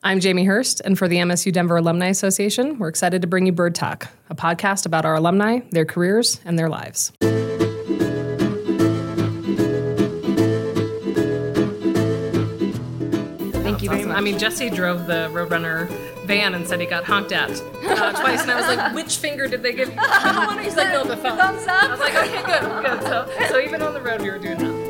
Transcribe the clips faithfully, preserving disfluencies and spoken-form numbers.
I'm Jamie Hurst, and for the M S U Denver Alumni Association, we're excited to bring you Bird Talk, a podcast about our alumni, their careers, and their lives. Thank you very much. I mean, Jesse drove the Roadrunner van and said he got honked at uh, twice, and I was like, which finger did they give you? He's like, no, the thumb. Thumbs up. I was like, okay, good, good. So, so even on the road, we were doing that.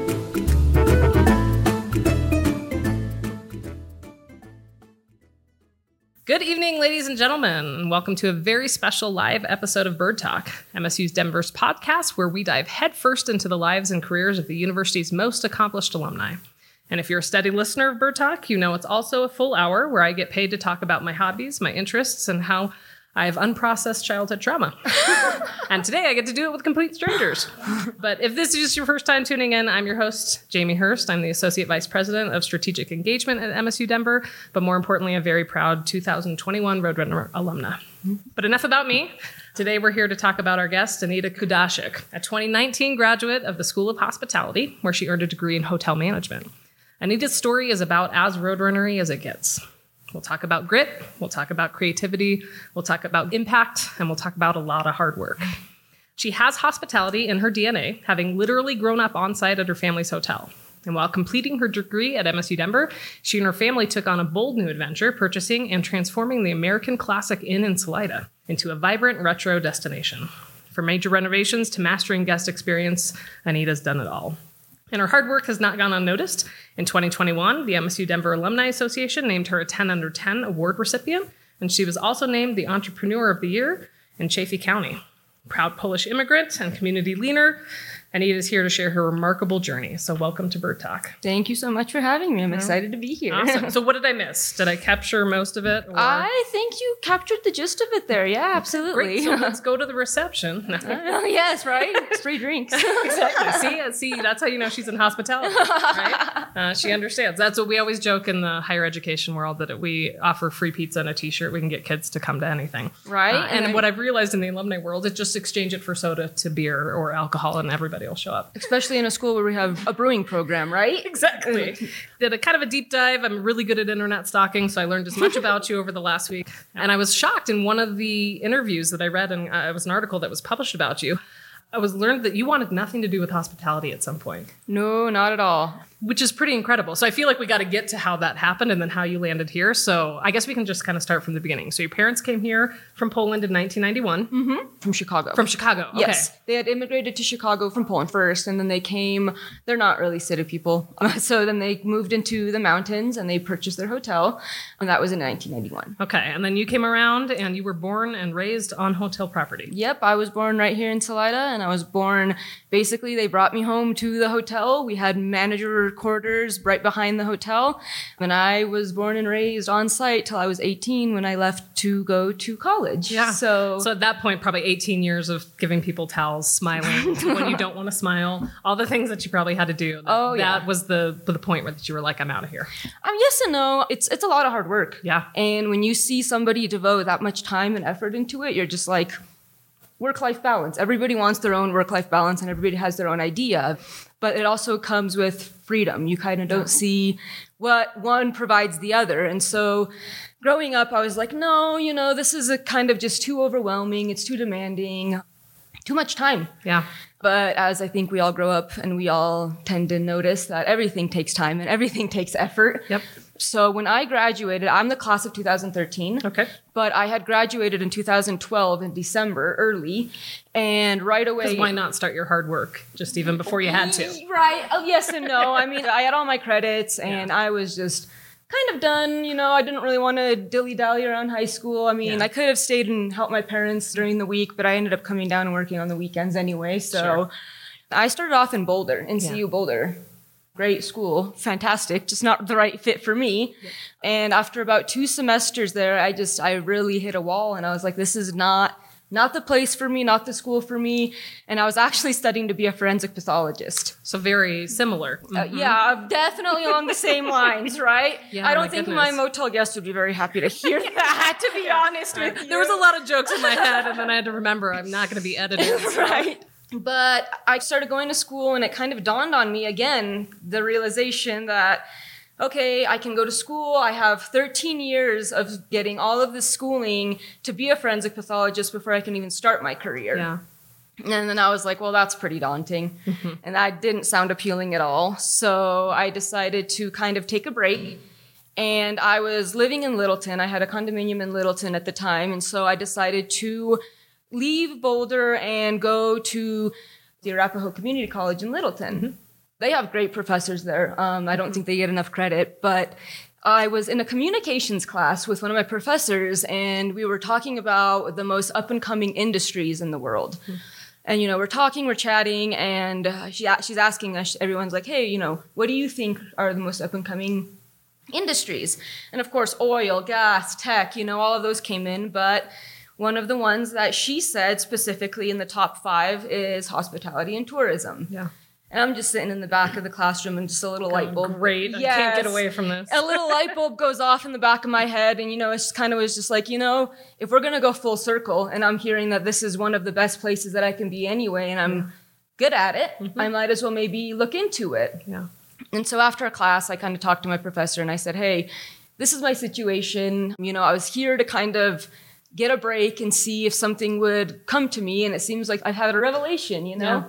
Good evening, ladies and gentlemen, and welcome to a very special live episode of Bird Talk, M S U's Denver's podcast, where we dive headfirst into the lives and careers of the university's most accomplished alumni. And if you're a steady listener of Bird Talk, you know it's also a full hour where I get paid to talk about my hobbies, my interests, and how I have unprocessed childhood trauma. And today I get to do it with complete strangers. But if this is just your first time tuning in, I'm your host, Jamie Hurst. I'm the Associate Vice President of Strategic Engagement at M S U Denver, but more importantly, a very proud two thousand twenty-one Roadrunner alumna. But enough about me. Today we're here to talk about our guest, Anita Kudashik, a twenty nineteen graduate of the School of Hospitality, where she earned a degree in hotel management. Anita's story is about as roadrunnery as it gets. We'll talk about grit, we'll talk about creativity, we'll talk about impact, and we'll talk about a lot of hard work. She has hospitality in her D N A, having literally grown up on site at her family's hotel. And while completing her degree at M S U Denver, she and her family took on a bold new adventure, purchasing and transforming the American Classic Inn in Salida into a vibrant retro destination. From major renovations to mastering guest experience, Anita's done it all. And her hard work has not gone unnoticed. In twenty twenty-one, the M S U Denver Alumni Association named her a ten under ten award recipient, and she was also named the Entrepreneur of the Year in Chaffee County. Proud Polish immigrant and community leader, Anita is here to share her remarkable journey. So welcome to Bird Talk. Thank you so much for having me. I'm excited to be here. Awesome. So what did I miss? Did I capture most of it? Or? I think you captured the gist of it there. Yeah, absolutely. Great. So let's go to the reception. uh, yes, right? Free drinks. Exactly. See, see, that's how you know she's in hospitality, right? Uh, she understands. That's what we always joke in the higher education world, that we offer free pizza and a t-shirt. We can get kids to come to anything. Right. Uh, and and what I've realized in the alumni world is just exchange it for soda to beer or alcohol and everybody will show up. Especially in a school where we have a brewing program, right? Exactly. Did a kind of a deep dive. I'm really good at internet stalking, so I learned as much about you over the last week. And I was shocked in one of the interviews that I read, and uh, it was an article that was published about you. I was learned that you wanted nothing to do with hospitality at some point. No, not at all. Which is pretty incredible. So I feel like we got to get to how that happened and then how you landed here. So I guess we can just kind of start from the beginning. So your parents came here from Poland in nineteen ninety-one. Mm-hmm. From Chicago. From Chicago. Okay. Yes. They had immigrated to Chicago from Poland first, and then they came, they're not really city people. So then they moved into the mountains and they purchased their hotel, and that was in nineteen ninety-one. Okay. And then you came around and you were born and raised on hotel property. Yep. I was born right here in Salida, and I was born, basically they brought me home to the hotel. We had manager quarters right behind the hotel. And I was born and raised on site till I was eighteen when I left to go to college. Yeah. So, so at that point, probably eighteen years of giving people towels, smiling when you don't want to smile, all the things that you probably had to do. That, oh, yeah. That was the the point where that you were like, I'm out of here. Um, yes and no. It's, it's a lot of hard work. Yeah. And when you see somebody devote that much time and effort into it, you're just like, work-life balance. Everybody wants their own work-life balance and everybody has their own idea, but it also comes with freedom. You kind of don't see what one provides the other. And so growing up, I was like, no, you know, this is a kind of just too overwhelming. It's too demanding, too much time. Yeah. But as I think we all grow up and we all tend to notice that everything takes time and everything takes effort. Yep. So when I graduated, I'm the class of two thousand thirteen. Okay. But I had graduated in two thousand twelve in December, early, and right away. Because why not start your hard work just even before you had to? Right. Oh, yes and no. I mean, I had all my credits, and yeah. I was just kind of done. You know, I didn't really want to dilly-dally around high school. I mean, yeah. I could have stayed and helped my parents during the week, but I ended up coming down and working on the weekends anyway. So sure. I started off in Boulder, in C U yeah. Boulder. Great school, fantastic, just not the right fit for me. Yeah. And after about two semesters there, I just, I really hit a wall, and I was like, this is not, not the place for me, not the school for me. And I was actually studying to be a forensic pathologist. So very similar. Mm-hmm. Uh, yeah, definitely along the same lines, right? Yeah, I don't my think goodness. my motel guests would be very happy to hear that, to be honest with you. There was a lot of jokes in my head, and then I had to remember I'm not going to be edited. So. Right. But I started going to school, and it kind of dawned on me again, the realization that okay, I can go to school. I have thirteen years of getting all of this schooling to be a forensic pathologist before I can even start my career. Yeah. And then I was like, well, that's pretty daunting. Mm-hmm. And that didn't sound appealing at all. So I decided to kind of take a break. And I was living in Littleton. I had a condominium in Littleton at the time. And so I decided to leave Boulder and go to the Arapahoe Community College in Littleton. Mm-hmm. They have great professors there. Um, I don't mm-hmm. think they get enough credit. But I was in a communications class with one of my professors, and we were talking about the most up-and-coming industries in the world. Mm-hmm. And, you know, we're talking, we're chatting, and uh, she, she's asking us, everyone's like, hey, you know, what do you think are the most up-and-coming industries? And, of course, oil, gas, tech, you know, all of those came in. But one of the ones that she said specifically in the top five is hospitality and tourism. Yeah. And I'm just sitting in the back of the classroom and just a little light bulb. Great. Yes. I can't get away from this. A little light bulb goes off in the back of my head. And, you know, it's kind of was just like, you know, if we're going to go full circle and I'm hearing that this is one of the best places that I can be anyway, and I'm yeah. good at it, mm-hmm. I might as well maybe look into it. Yeah. And so after a class, I kind of talked to my professor and I said, hey, this is my situation. You know, I was here to kind of get a break and see if something would come to me. And it seems like I've had a revelation, you know? Yeah.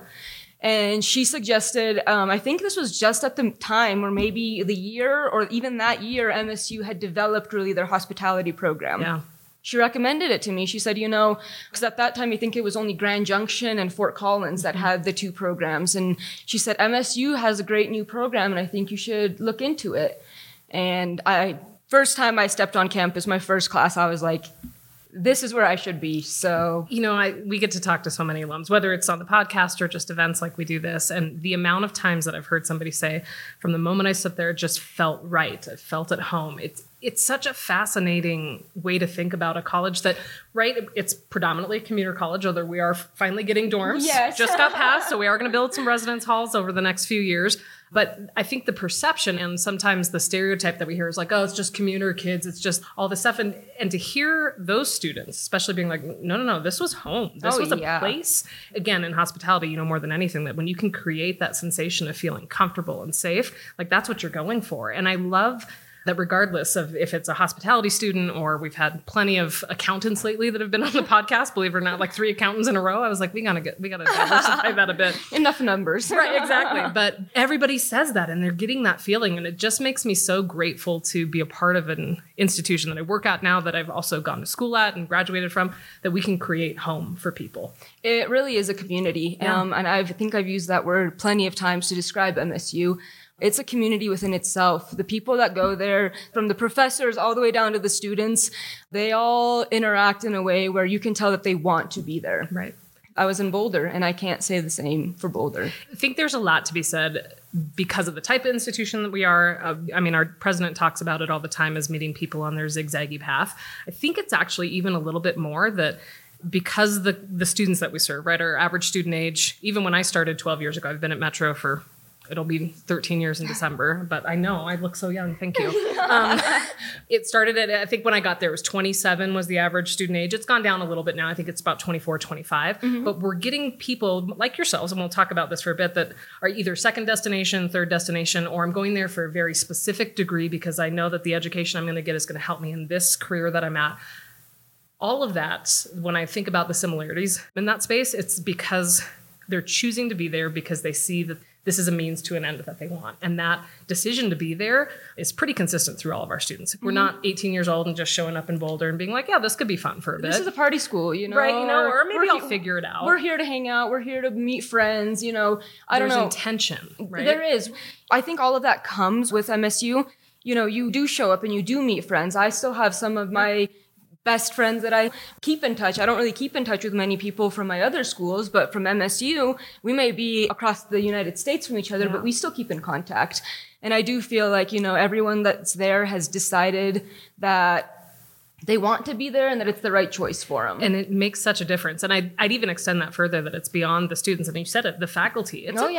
And she suggested, um, I think this was just at the time, or maybe the year, or even that year, M S U had developed really their hospitality program. Yeah. She recommended it to me. She said, you know, because at that time, I think it was only Grand Junction and Fort Collins that had the two programs. And she said, M S U has a great new program, and I think you should look into it. And I, first time I stepped on campus, my first class, I was like, this is where I should be. So, you know, I we get to talk to so many alums, whether it's on the podcast or just events like we do this. And the amount of times that I've heard somebody say, from the moment I sit there, it just felt right. I felt at home. It's it's such a fascinating way to think about a college that, right, it's predominantly a commuter college, although we are finally getting dorms. Yes. Just got passed, so we are going to build some residence halls over the next few years. But I think the perception and sometimes the stereotype that we hear is like, oh, it's just commuter kids. It's just all this stuff. And and to hear those students, especially being like, no, no, no, this was home. This oh, was a yeah. place. Again, in hospitality, you know, more than anything, that when you can create that sensation of feeling comfortable and safe, like that's what you're going for. And I love that regardless of if it's a hospitality student, or we've had plenty of accountants lately that have been on the podcast, believe it or not, like three accountants in a row. I was like, we gotta get, we gotta diversify that a bit. Enough numbers. Right, exactly. But everybody says that and they're getting that feeling. And it just makes me so grateful to be a part of an institution that I work at now, that I've also gone to school at and graduated from, that we can create home for people. It really is a community. Yeah. Um, and I think I've used that word plenty of times to describe M S U. It's a community within itself. The people that go there, from the professors all the way down to the students, they all interact in a way where you can tell that they want to be there. Right. I was in Boulder, and I can't say the same for Boulder. I think there's a lot to be said because of the type of institution that we are. Uh, I mean, our president talks about it all the time as meeting people on their zigzaggy path. I think it's actually even a little bit more that because the the students that we serve, right, our average student age, even when I started twelve years ago, I've been at Metro for it'll be thirteen years in December, but I know I look so young. Thank you. Um, it started at, I think when I got there, it was twenty-seven was the average student age. It's gone down a little bit now. I think it's about twenty-four, twenty-five. Mm-hmm. But we're getting people like yourselves, and we'll talk about this for a bit, that are either second destination, third destination, or I'm going there for a very specific degree because I know that the education I'm going to get is going to help me in this career that I'm at. All of that, when I think about the similarities in that space, it's because they're choosing to be there because they see that this is a means to an end that they want. And that decision to be there is pretty consistent through all of our students. We're mm-hmm. not eighteen years old and just showing up in Boulder and being like, yeah, this could be fun for a bit. This is a party school, you know? Right, you know, or maybe we're I'll he- figure it out. We're here to hang out. We're here to meet friends, you know. I There's don't know. intention, right? There is. I think all of that comes with M S U. You know, you do show up and you do meet friends. I still have some of my best friends that I keep in touch. I don't really keep in touch with many people from my other schools, but from M S U, we may be across the United States from each other, yeah. but we still keep in contact. And I do feel like, you know, everyone that's there has decided that they want to be there and that it's the right choice for them. And it makes such a difference. And I'd, I'd even extend that further, that it's beyond the students. And you said it, the faculty. It's oh, a, yeah.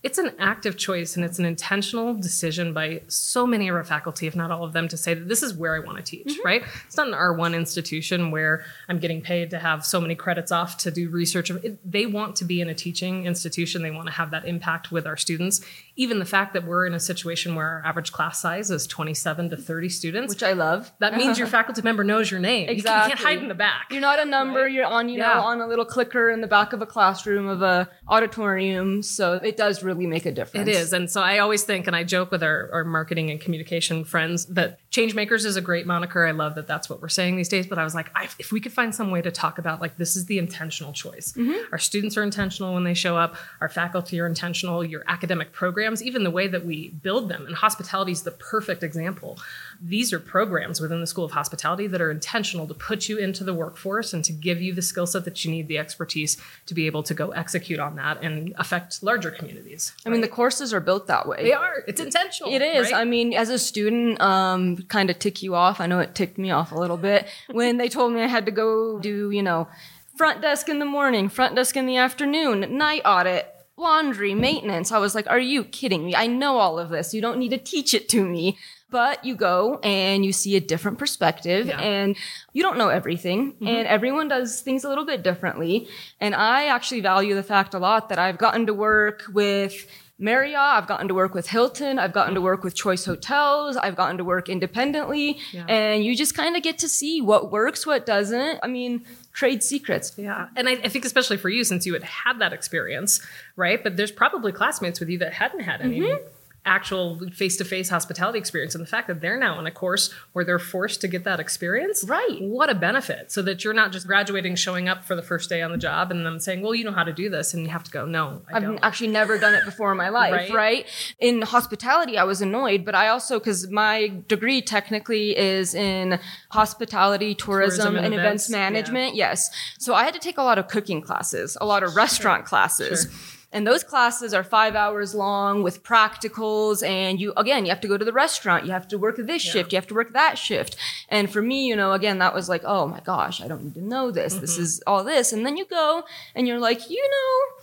It's an active choice and it's an intentional decision by so many of our faculty, if not all of them, to say that this is where I want to teach, mm-hmm. right? It's not an R one institution where I'm getting paid to have so many credits off to do research. It, they want to be in a teaching institution. They want to have that impact with our students. Even the fact that we're in a situation where our average class size is twenty-seven to thirty students. Which I love. That means your faculty member knows your name. Exactly. You can't hide in the back. You're not a number. Right? You're on, you yeah. know, on a little clicker in the back of a classroom of a auditorium. So it does really make a difference. It is. And so I always think, and I joke with our, our marketing and communication friends, that Changemakers is a great moniker. I love that that's what we're saying these days. But I was like, I, if we could find some way to talk about, like, this is the intentional choice. Mm-hmm. Our students are intentional when they show up. Our faculty are intentional. Your academic programs, even the way that we build them. And hospitality is the perfect example. These are programs within the School of Hospitality that are intentional to put you into the workforce and to give you the skill set that you need, the expertise to be able to go execute on that and affect larger communities. I mean, the courses are built that way. They are. It's intentional. It is. Right? I mean, as a student, um, kind of tick you off. I know it ticked me off a little bit when they told me I had to go do, you know, front desk in the morning, front desk in the afternoon, night audit, laundry, maintenance. I was like, are you kidding me? I know all of this. You don't need to teach it to me. But you go and you see a different perspective yeah. and you don't know everything mm-hmm. and everyone does things a little bit differently. And I actually value the fact a lot that I've gotten to work with Marriott, I've gotten to work with Hilton, I've gotten to work with Choice Hotels, I've gotten to work independently. Yeah. And you just kind of get to see what works, what doesn't. I mean, trade secrets. Yeah. And I, I think especially for you, since you had had that experience, right? But there's probably classmates with you that hadn't had any. Mm-hmm. actual face-to-face hospitality experience, and the fact that they're now in a course where they're forced to get that experience. Right. What a benefit. So that you're not just graduating, showing up for the first day on the job and them saying, well, you know how to do this. And you have to go, no, I I've don't. actually never done it before in my life, right? right? In hospitality, I was annoyed, but I also, because my degree technically is in hospitality, tourism, tourism and, and events, events management. Yeah. Yes. So I had to take a lot of cooking classes, a lot of restaurant sure. classes. Sure. And those classes are five hours long with practicals. And you, again, you have to go to the restaurant. You have to work this yeah. shift. You have to work that shift. And for me, you know, again, that was like, oh my gosh, I don't need to know this. Mm-hmm. This is all this. And then you go and you're like, you know,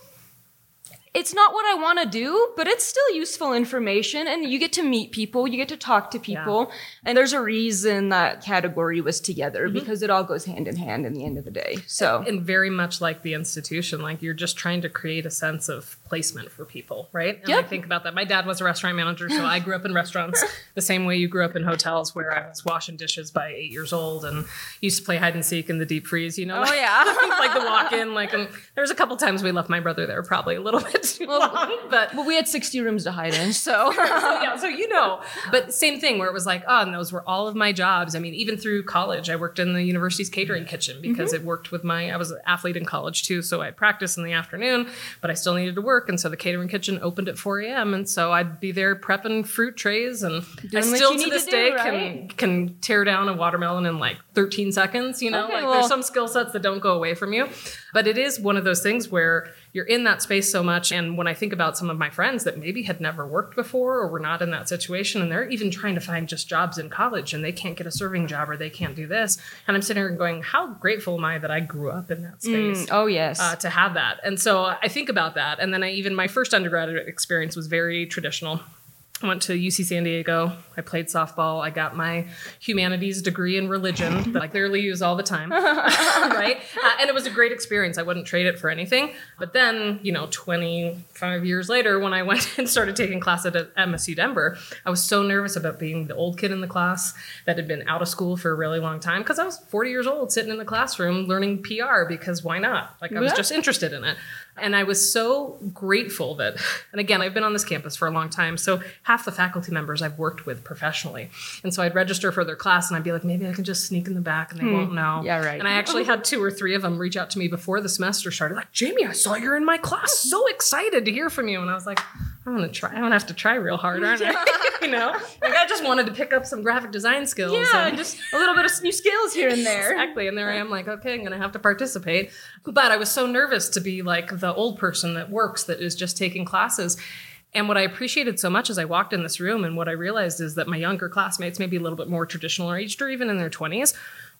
it's not what I want to do, but it's still useful information. And you get to meet people, you get to talk to people. Yeah. And there's a reason that category was together mm-hmm. because it all goes hand in hand in the end of the day. So, and, and very much like the institution, like you're just trying to create a sense of placement for people, right? And yep. I think about that. My dad was a restaurant manager, so I grew up in restaurants the same way you grew up in hotels, where I was washing dishes by eight years old and used to play hide and seek in the deep freeze, you know? Oh, yeah. Like the walk-in, like, and there was a couple times we left my brother there probably a little bit too well, long, but. Well, we had sixty rooms to hide in, so. so yeah, so you know, but same thing where it was like, oh, and those were all of my jobs. I mean, even through college, I worked in the university's catering kitchen because mm-hmm. it worked with my, I was an athlete in college too, so I practiced in the afternoon, but I still needed to work. And so the catering kitchen opened at four a.m. And so I'd be there prepping fruit trays. And Doing I still to this to day do, right? can can tear down a watermelon in like thirteen seconds. You know, okay, like well. There's some skill sets that don't go away from you. But it is one of those things where you're in that space so much. And when I think about some of my friends that maybe had never worked before or were not in that situation, and they're even trying to find just jobs in college and they can't get a serving job or they can't do this. And I'm sitting here going, how grateful am I that I grew up in that space? Mm, oh, yes. Uh, to have that. And so I think about that. And then I even my first undergraduate experience was very traditional. I went to U C San Diego. I played softball. I got my humanities degree in religion that I clearly use all the time, right? Uh, and it was a great experience. I wouldn't trade it for anything. But then, you know, twenty-five years later, when I went and started taking classes at M S U Denver, I was so nervous about being the old kid in the class that had been out of school for a really long time because I was forty years old sitting in the classroom learning P R because why not? Like I was yeah. just interested in it. And I was so grateful that, and again, I've been on this campus for a long time, so half the faculty members I've worked with professionally. And so I'd register for their class and I'd be like, maybe I can just sneak in the back and they hmm. won't know. Yeah, right. And I actually had two or three of them reach out to me before the semester started, like, Jamie, I saw you're in my class. So excited to hear from you. And I was like, I'm going to try. I'm going to have to try real hard, aren't I? You know, like I just wanted to pick up some graphic design skills. Yeah, and just a little bit of new skills here and there. Exactly. And there I am like, okay, I'm going to have to participate. But I was so nervous to be like the old person that works, that is just taking classes. And what I appreciated so much as I walked in this room and what I realized is that my younger classmates, maybe a little bit more traditional aged or even in their twenties,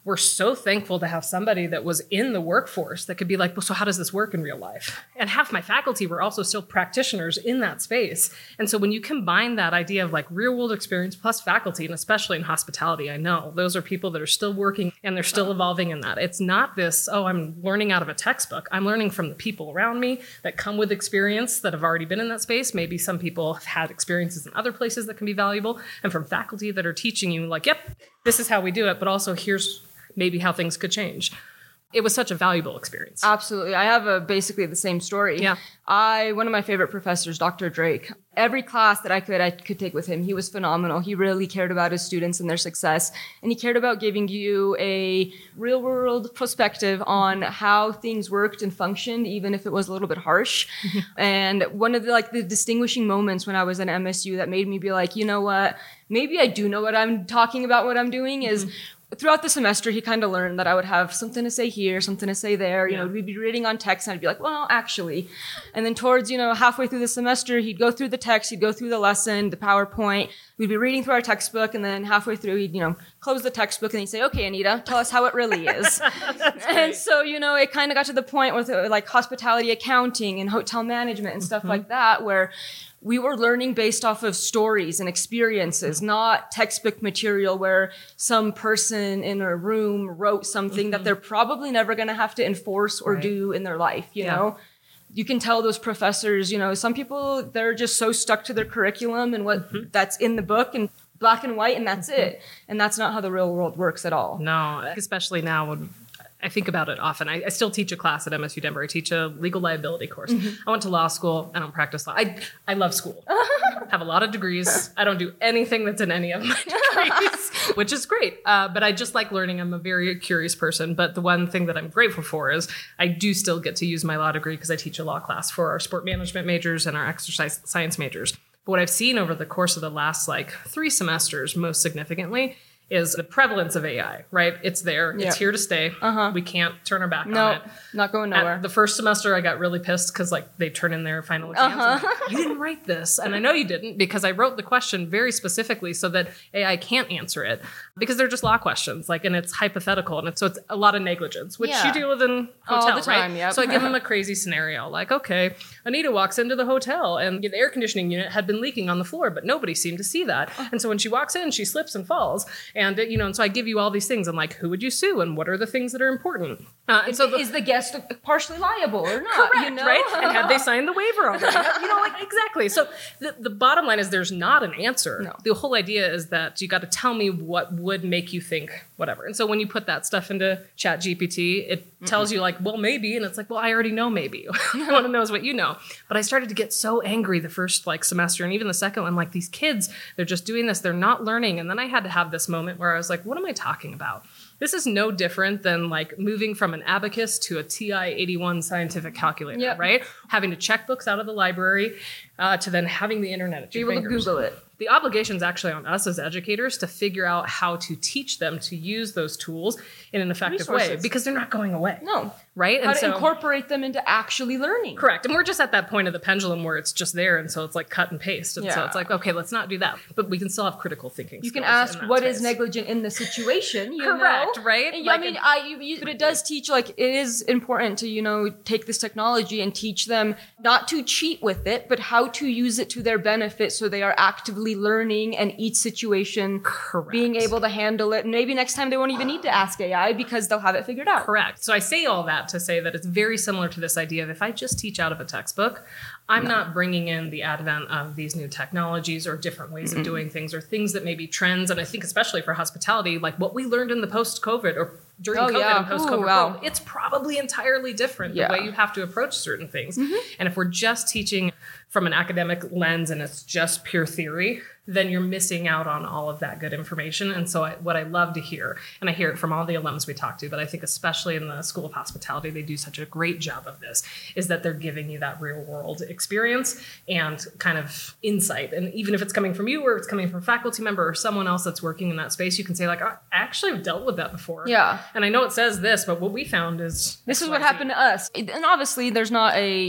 we're so thankful to have somebody that was in the workforce that could be like, well, so how does this work in real life? And half my faculty were also still practitioners in that space. And so when you combine that idea of like real world experience plus faculty, and especially in hospitality, I know those are people that are still working and they're still evolving in that. It's not this, oh, I'm learning out of a textbook. I'm learning from the people around me that come with experience that have already been in that space. Maybe some people have had experiences in other places that can be valuable, and from faculty that are teaching you like, yep, this is how we do it, but also here's maybe how things could change. It was such a valuable experience. Absolutely. I have a basically the same story. Yeah. I, one of my favorite professors, Doctor Drake, every class that I could, I could take with him. He was phenomenal. He really cared about his students and their success. And he cared about giving you a real world perspective on how things worked and functioned, even if it was a little bit harsh. And one of the, like the distinguishing moments when I was at M S U that made me be like, you know what, maybe I do know what I'm talking about, what I'm doing is, mm-hmm. Throughout the semester, he kind of learned that I would have something to say here, something to say there. You yeah. know, we'd be reading on text, and I'd be like, well, actually. And then towards, you know, halfway through the semester, he'd go through the text, he'd go through the lesson, the PowerPoint. We'd be reading through our textbook, and then halfway through, he'd, you know, close the textbook, and he'd say, okay, Anita, tell us how it really is. And so, you know, it kind of got to the point with, uh, like, hospitality accounting and hotel management and stuff mm-hmm. like that, where we were learning based off of stories and experiences, not textbook material where some person in a room wrote something mm-hmm. that they're probably never going to have to enforce or right. do in their life, you yeah. know? You can tell those professors, you know, some people, they're just so stuck to their curriculum and what mm-hmm. that's in the book and black and white, and that's mm-hmm. it. And that's not how the real world works at all. No, especially now when I think about it often. I, I still teach a class at M S U Denver. I teach a legal liability course. Mm-hmm. I went to law school. I don't practice law. I, I love school. I have a lot of degrees. I don't do anything that's in any of my degrees, which is great. Uh, but I just like learning. I'm a very curious person. But the one thing that I'm grateful for is I do still get to use my law degree because I teach a law class for our sport management majors and our exercise science majors. But what I've seen over the course of the last like three semesters, most significantly, is the prevalence of A I, right? It's there. Yep. It's here to stay. Uh-huh. We can't turn our back nope, on it. Not going nowhere. At the first semester, I got really pissed because like they turn in their final exams. Uh-huh. Like, you didn't write this. And I know you didn't because I wrote the question very specifically so that A I can't answer it because they're just law questions. Like, and it's hypothetical. And it's, so it's a lot of negligence, which yeah. you deal with in hotel, all the time, right? Yep. So I give them a crazy scenario. Like, okay, Anita walks into the hotel and the air conditioning unit had been leaking on the floor, but nobody seemed to see that. And so when she walks in, she slips and falls. And, you know, and so I give you all these things. I'm like, who would you sue? And what are the things that are important? Uh, and is, so the, is the guest partially liable or not? Correct, you know? right? And have they signed the waiver already? You know, like exactly. So the, the bottom line is there's not an answer. No. The whole idea is that you got to tell me what would make you think whatever. And so when you put that stuff into Chat G P T, it Mm-mm. tells you like, well, maybe. And it's like, well, I already know maybe. No one knows what you know. But I started to get so angry the first like semester and even the second one, like these kids, they're just doing this. They're not learning. And then I had to have this moment where I was like, what am I talking about? This is no different than like moving from an abacus to a T I eighty-one scientific calculator, yep. right? Having to check books out of the library uh, to then having the internet at your Be able fingers. to Google it. The obligation is actually on us as educators to figure out how to teach them to use those tools in an effective Resources. way because they're not going away. No. Right? How and to so, incorporate them into actually learning. Correct. And we're just at that point of the pendulum where it's just there. And so it's like cut and paste. And yeah. so it's like, okay, let's not do that. But we can still have critical thinking. You can ask what space. is negligent in the situation. You Correct, know? right? And, like I mean, a, I, you, but it does teach, like, it is important to, you know, take this technology and teach them not to cheat with it, but how to use it to their benefit so they are actively learning and each situation Correct. being able to handle it. And maybe next time they won't even need to ask A I because they'll have it figured out. Correct. So I say all that to say that it's very similar to this idea of if I just teach out of a textbook, I'm no. not bringing in the advent of these new technologies or different ways mm-hmm. of doing things or things that may be trends. And I think especially for hospitality, like what we learned in the post-COVID or during oh, COVID yeah. and post-COVID Ooh, wow. world, it's probably entirely different yeah. the way you have to approach certain things. Mm-hmm. And if we're just teaching from an academic lens and it's just pure theory, then you're missing out on all of that good information. And so I, what I love to hear, and I hear it from all the alums we talk to, but I think especially in the School of Hospitality, they do such a great job of this, is that they're giving you that real world experience and kind of insight. And even if it's coming from you or it's coming from a faculty member or someone else that's working in that space, you can say like, oh, I actually have dealt with that before. Yeah. And I know it says this, but what we found is this is what happened to us. And obviously there's not a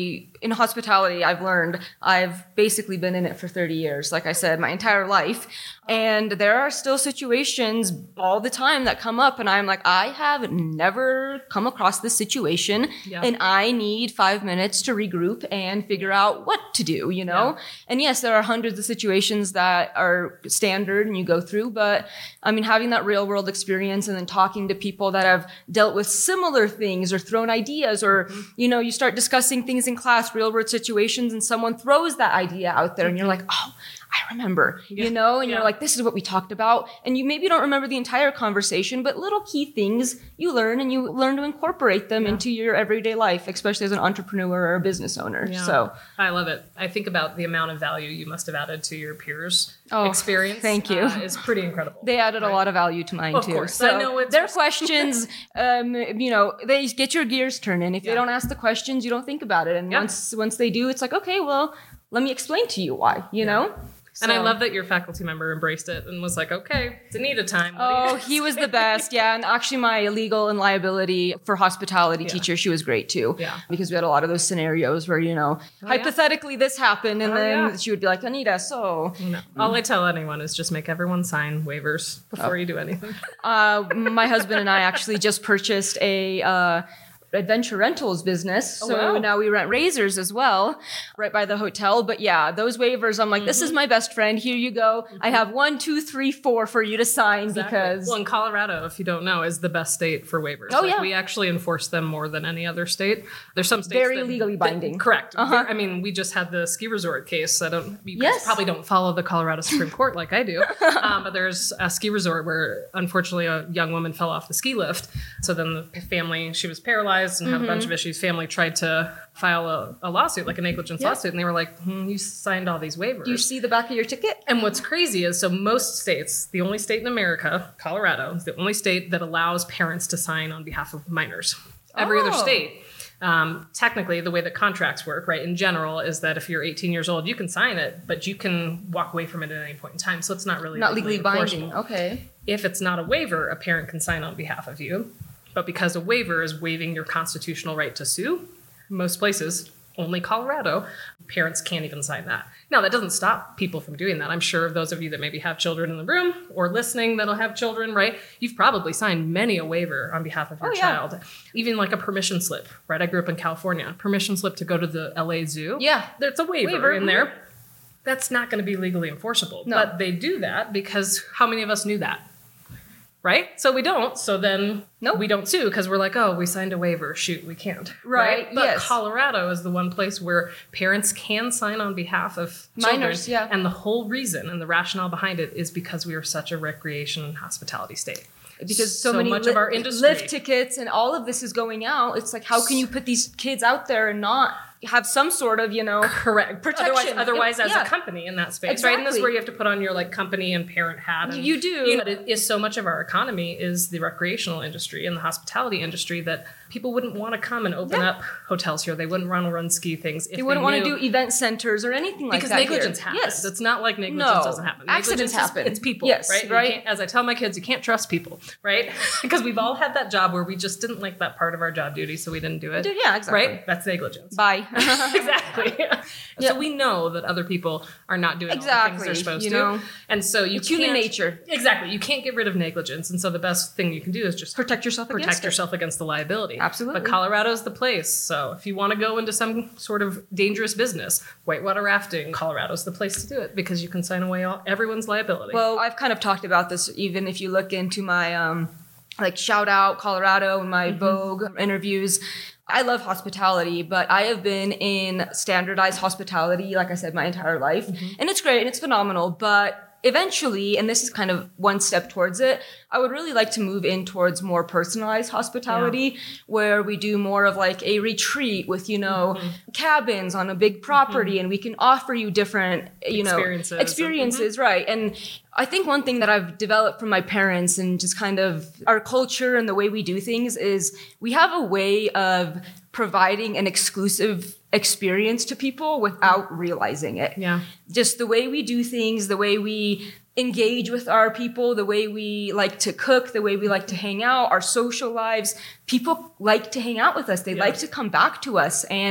in hospitality, I've learned, I've basically been in it for thirty years, like I said, my entire life. And there are still situations all the time that come up, and I'm like, I have never come across this situation, Yeah. and I need five minutes to regroup and figure out what to do, you know? Yeah. And yes, there are hundreds of situations that are standard and you go through, but I mean, having that real world experience and then talking to people that have dealt with similar things or thrown ideas, or, mm-hmm. you know, you start discussing things in class, real world situations, and someone throws that idea out there, and you're like, oh, I remember, yeah. you know, and yeah. you're like, this is what we talked about. And you maybe don't remember the entire conversation, but little key things you learn, and you learn to incorporate them yeah. into your everyday life, especially as an entrepreneur or a business owner. Yeah. So I love it. I think about the amount of value you must have added to your peers' oh, experience. Thank you. Uh, is pretty incredible. They added right? a lot of value to mine of too. Course. So I know it's their questions, um, you know, they get your gears turning. If yeah. they don't ask the questions, you don't think about it. And yeah. once once they do, it's like, okay, well, let me explain to you why, you yeah. know? And so. I love that your faculty member embraced it and was like, okay, it's Anita time. What oh, he was the best. Yeah. And actually my legal and liability for hospitality yeah. teacher, she was great too. Yeah. Because we had a lot of those scenarios where, you know, oh, hypothetically yeah. this happened. And oh, then yeah. she would be like, Anita, so. No. All I tell anyone is just make everyone sign waivers before oh. you do anything. uh, my husband and I actually just purchased a, uh, adventure rentals business. So oh, wow. now we rent razors as well, right by the hotel. But yeah, those waivers, I'm like, mm-hmm. this is my best friend. Here you go. Mm-hmm. I have one, two, three, four for you to sign exactly. because. Well, in Colorado, if you don't know, is the best state for waivers. Oh, like, yeah. We actually enforce them more than any other state. There's some states very that, legally binding. That, correct. Uh-huh. I mean, we just had the ski resort case. I don't, you yes. guys probably don't follow the Colorado Supreme Court like I do. um, but there's a ski resort where unfortunately a young woman fell off the ski lift. So then the family, she was paralyzed and had mm-hmm. a bunch of issues. Family tried to file a, a lawsuit, like a negligence yeah. lawsuit, and they were like, hmm, you signed all these waivers. Do you see the back of your ticket? And what's crazy is, so most states, the only state in America, Colorado, is the only state that allows parents to sign on behalf of minors. Every oh. other state, um, technically, the way that contracts work, right, in general, is that if you're eighteen years old, you can sign it, but you can walk away from it at any point in time. So it's not really not legally, legally binding. enforceable. Okay. If it's not a waiver, a parent can sign on behalf of you. But because a waiver is waiving your constitutional right to sue, most places, only Colorado, parents can't even sign that. Now, that doesn't stop people from doing that. I'm sure those of you that maybe have children in the room or listening that'll have children, right? You've probably signed many a waiver on behalf of your oh, yeah. child. Even like a permission slip, right? I grew up in California. Permission slip to go to the L A Zoo. Yeah. There's a waiver, waiver. in there. That's not going to be legally enforceable. No. But they do that because how many of us knew that? Right? So we don't. So then nope. we don't sue because we're like, oh, we signed a waiver. Shoot, we can't. Right. right? But yes. Colorado is the one place where parents can sign on behalf of minors. Children. Yeah. And the whole reason and the rationale behind it is because we are such a recreation and hospitality state. Because so, so many much li- of our industry, lift tickets and all of this is going out. It's like, how can you put these kids out there and not have some sort of, you know, correct protection? Otherwise, otherwise it, as yeah. a company in that space, exactly. right? And this is where you have to put on your like company and parent hat. And, you do. You know, it is so much of our economy is the recreational industry and the hospitality industry that people wouldn't want to come and open yeah. up hotels here. They wouldn't want to run ski things. If they wouldn't they want to do event centers or anything like because that. Because negligence here. happens. Yes. It's not like negligence no. doesn't happen. Accidents negligence happen. Is, it's people, yes, right? right. As I tell my kids, you can't trust people, right? Because we've all had that job where we just didn't like that part of our job duty, so we didn't do it. Yeah, exactly. Right? That's negligence. Bye. Exactly. Yeah. Yeah. So we know that other people are not doing exactly. all the things they're supposed you to. Know, and so you it's can't, human nature. Exactly. You can't get rid of negligence. And so the best thing you can do is just protect yourself protect against yourself it. against the liability. Absolutely. But Colorado's the place. So if you want to go into some sort of dangerous business, whitewater rafting, Colorado's the place to do it because you can sign away all everyone's liability. Well, I've kind of talked about this even if you look into my um like shout out Colorado and my mm-hmm. Vogue interviews. I love hospitality, but I have been in standardized hospitality, like I said, my entire life. Mm-hmm. And it's great and it's phenomenal. But eventually, and this is kind of one step towards it, I would really like to move in towards more personalized hospitality yeah. where we do more of like a retreat with, you know, mm-hmm. cabins on a big property mm-hmm. and we can offer you different, you know, experiences, experiences mm-hmm. right. And I think one thing that I've developed from my parents and just kind of our culture and the way we do things is we have a way of providing an exclusive experience to people without realizing it. Yeah. Just the way we do things, the way we engage with our people, the way we like to cook, the way we like to hang out, our social lives. People like to hang out with us. They yeah. like to come back to us. And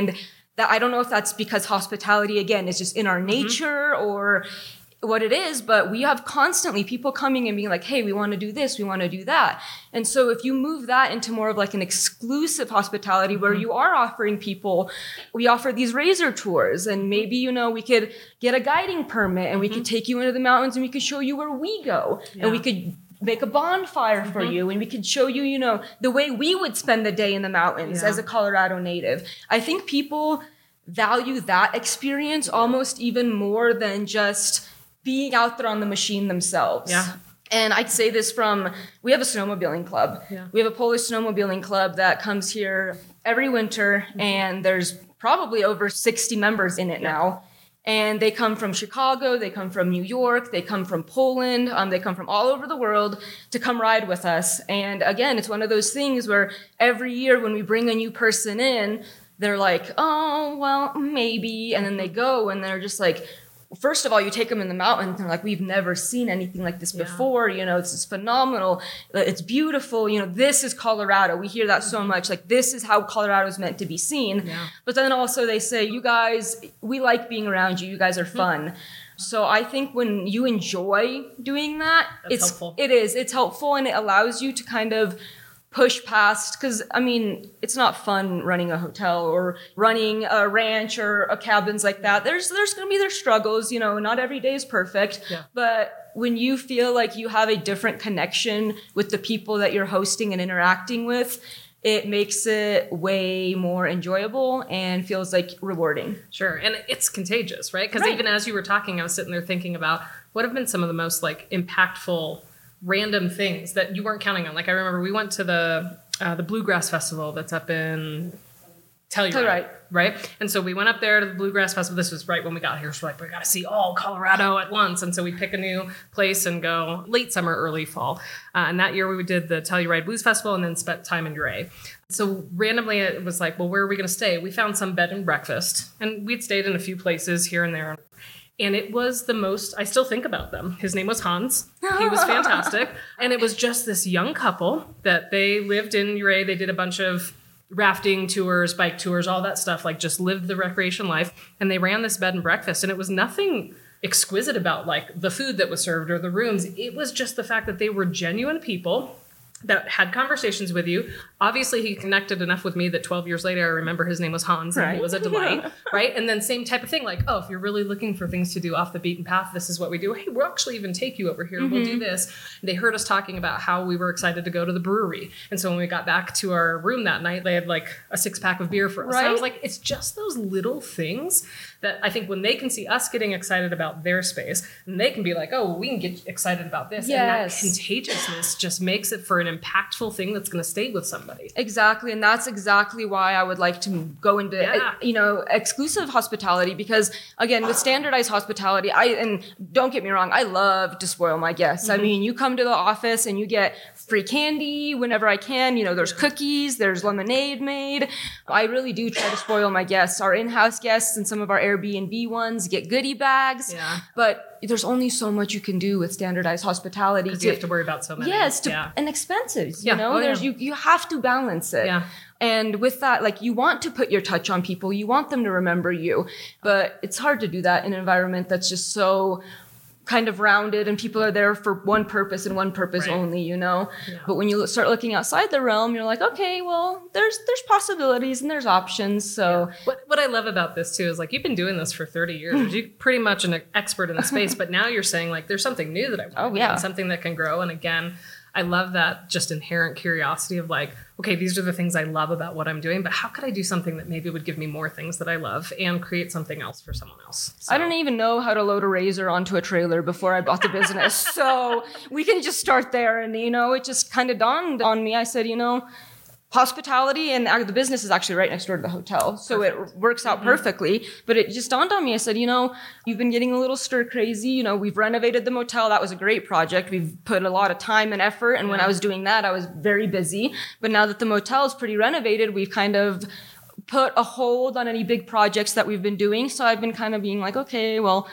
that I don't know if that's because hospitality, again, is just in our nature mm-hmm. or what it is, but we have constantly people coming and being like, hey, we want to do this, we want to do that. And so if you move that into more of like an exclusive hospitality mm-hmm. where you are offering people, we offer these razor tours, and maybe, you know, we could get a guiding permit and we mm-hmm. could take you into the mountains and we could show you where we go yeah. and we could make a bonfire for mm-hmm. you, and we could show you, you know, the way we would spend the day in the mountains yeah. as a Colorado native. I think people value that experience almost even more than just being out there on the machine themselves. Yeah. And I'd say this from, we have a snowmobiling club. Yeah. We have a Polish snowmobiling club that comes here every winter, mm-hmm. and there's probably over sixty members in it yeah. now. And they come from Chicago, they come from New York, they come from Poland, um, they come from all over the world to come ride with us. And again, it's one of those things where every year when we bring a new person in, they're like, oh, well, maybe. And then they go and they're just like, first of all, you take them in the mountains and they're like, we've never seen anything like this yeah. before. You know, this is phenomenal. It's beautiful. You know, this is Colorado. We hear that so much. Like, this is how Colorado is meant to be seen. Yeah. But then also they say, you guys, we like being around you. You guys are fun. Mm-hmm. So I think when you enjoy doing that, That's it's helpful. It is. It's helpful, and it allows you to kind of push past, because I mean, it's not fun running a hotel or running a ranch or a cabins like that. There's there's going to be their struggles, you know, not every day is perfect, yeah. but when you feel like you have a different connection with the people that you're hosting and interacting with, it makes it way more enjoyable and feels like rewarding. Sure. And it's contagious, right? Because right. even as you were talking, I was sitting there thinking about what have been some of the most like impactful random things that you weren't counting on. Like I remember we went to the uh, the Bluegrass Festival that's up in Telluride, Telluride, right? And so we went up there to the Bluegrass Festival. This was right when we got here. So we're like, we got to see all Colorado at once. And so we pick a new place and go late summer, early fall. Uh, and that year we did the Telluride Blues Festival and then spent time in Uray. So randomly it was like, well, where are we going to stay? We found some bed and breakfast, and we'd stayed in a few places here and there. And it was the most, I still think about them. His name was Hans. He was fantastic. And it was just this young couple that they lived in Uray. They did a bunch of rafting tours, bike tours, all that stuff, like just lived the recreation life. And they ran this bed and breakfast. And it was nothing exquisite about like the food that was served or the rooms. It was just the fact that they were genuine people that had conversations with you. Obviously, he connected enough with me that twelve years later, I remember his name was Hans and right. he was a delight, right? And then same type of thing, like, oh, if you're really looking for things to do off the beaten path, this is what we do. Hey, we'll actually even take you over here. Mm-hmm. We'll do this. And they heard us talking about how we were excited to go to the brewery. And so when we got back to our room that night, they had like a six pack of beer for us. Right? And I was like, it's just those little things that I think when they can see us getting excited about their space, and they can be like, oh, well, we can get excited about this. Yes. And that contagiousness just makes it for an impactful thing that's going to stay with somebody. Exactly. And that's exactly why I would like to go into, Yeah. uh, you know, exclusive hospitality, because again, with standardized hospitality, I, and don't get me wrong, I love to spoil my guests. Mm-hmm. I mean, you come to the office and you get free candy whenever I can. You know, there's cookies, there's lemonade made. I really do try to spoil my guests. Our in-house guests and some of our Airbnb ones get goodie bags. Yeah. But there's only so much you can do with standardized hospitality. Because you have to worry about so many. Yes, to, yeah. and expenses. Yeah. You know, Oh, there's yeah. you you have to balance it. Yeah. And with that, like, you want to put your touch on people. You want them to remember you. But it's hard to do that in an environment that's just so kind of rounded and people are there for one purpose and one purpose Right. only, you know? Yeah. But when you start looking outside the realm, you're like, okay, well, there's there's possibilities and there's options. So What what I love about this too is like you've been doing this for thirty years. You're pretty much an expert in the space, but now you're saying like there's something new that I want Oh, to do yeah. and something that can grow. And again, I love that just inherent curiosity of like, okay, these are the things I love about what I'm doing, but how could I do something that maybe would give me more things that I love and create something else for someone else? So, I don't even know how to load a razor onto a trailer before I bought the business. So we can just start there. And, you know, it just kind of dawned on me. I said, you know, hospitality and the business is actually right next door to the hotel. So Perfect. it works out mm-hmm. perfectly. But it just dawned on me. I said, you know, you've been getting a little stir crazy. You know, we've renovated the motel. That was a great project. We've put a lot of time and effort. And when I was doing that, I was very busy. But now that the motel is pretty renovated, we've kind of put a hold on any big projects that we've been doing. So I've been kind of being like, okay, well,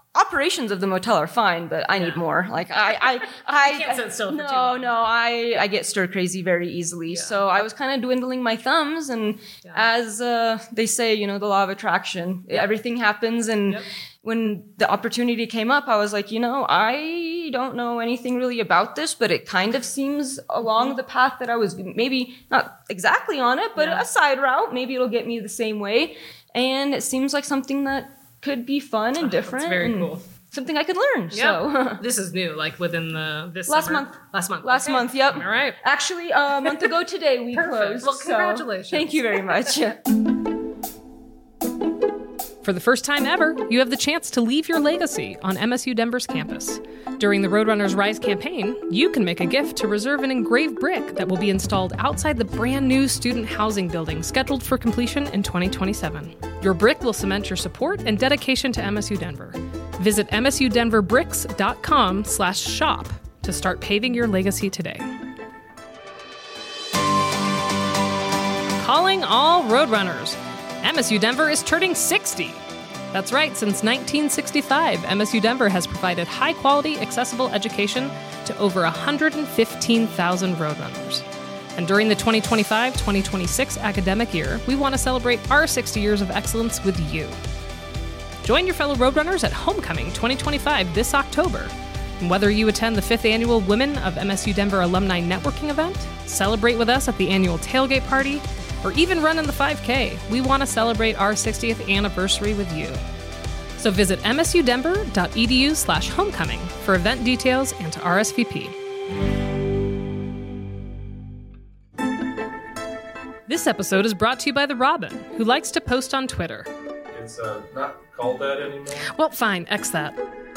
operations of the motel are fine, but I need Yeah. more. Like I, I, I, can't sit still for no, too long. no, I, I get stir crazy very easily. Yeah. So I was kind of dwindling my thumbs, and Yeah. as uh, they say, you know, the law of attraction, everything happens. And Yep. when the opportunity came up, I was like, you know, I don't know anything really about this, but it kind of seems along the path that I was maybe not exactly on it, but Yeah. a side route. Maybe it'll get me the same way. And it seems like something that could be fun and different. That's very and cool. Something I could learn. Yeah. So This is new, like within the this Last summer? month. Last month. last Okay. month, yep. All right. Actually, uh, a month ago today we Perfect. closed. Well, so congratulations. thank you very much. For the first time ever, you have the chance to leave your legacy on M S U Denver's campus. During the Roadrunners Rise campaign, you can make a gift to reserve an engraved brick that will be installed outside the brand new student housing building scheduled for completion in twenty twenty-seven. Your brick will cement your support and dedication to M S U Denver. Visit m s u denver bricks dot com slash shop to start paving your legacy today. Calling all Roadrunners. M S U Denver is turning sixty. That's right, since nineteen sixty-five, M S U Denver has provided high-quality, accessible education to over one hundred fifteen thousand Roadrunners. And during the twenty twenty-five twenty twenty-six academic year, we want to celebrate our sixty years of excellence with you. Join your fellow Roadrunners at Homecoming twenty twenty-five this October. And whether you attend the fifth annual Women of M S U Denver Alumni Networking event, celebrate with us at the annual tailgate party, or even run in the five K, we want to celebrate our sixtieth anniversary with you. So visit m s u denver dot e d u slash homecoming for event details and to R S V P. This episode is brought to you by the Robin, who likes to post on Twitter. It's uh, not called that anymore. Well, fine, X that.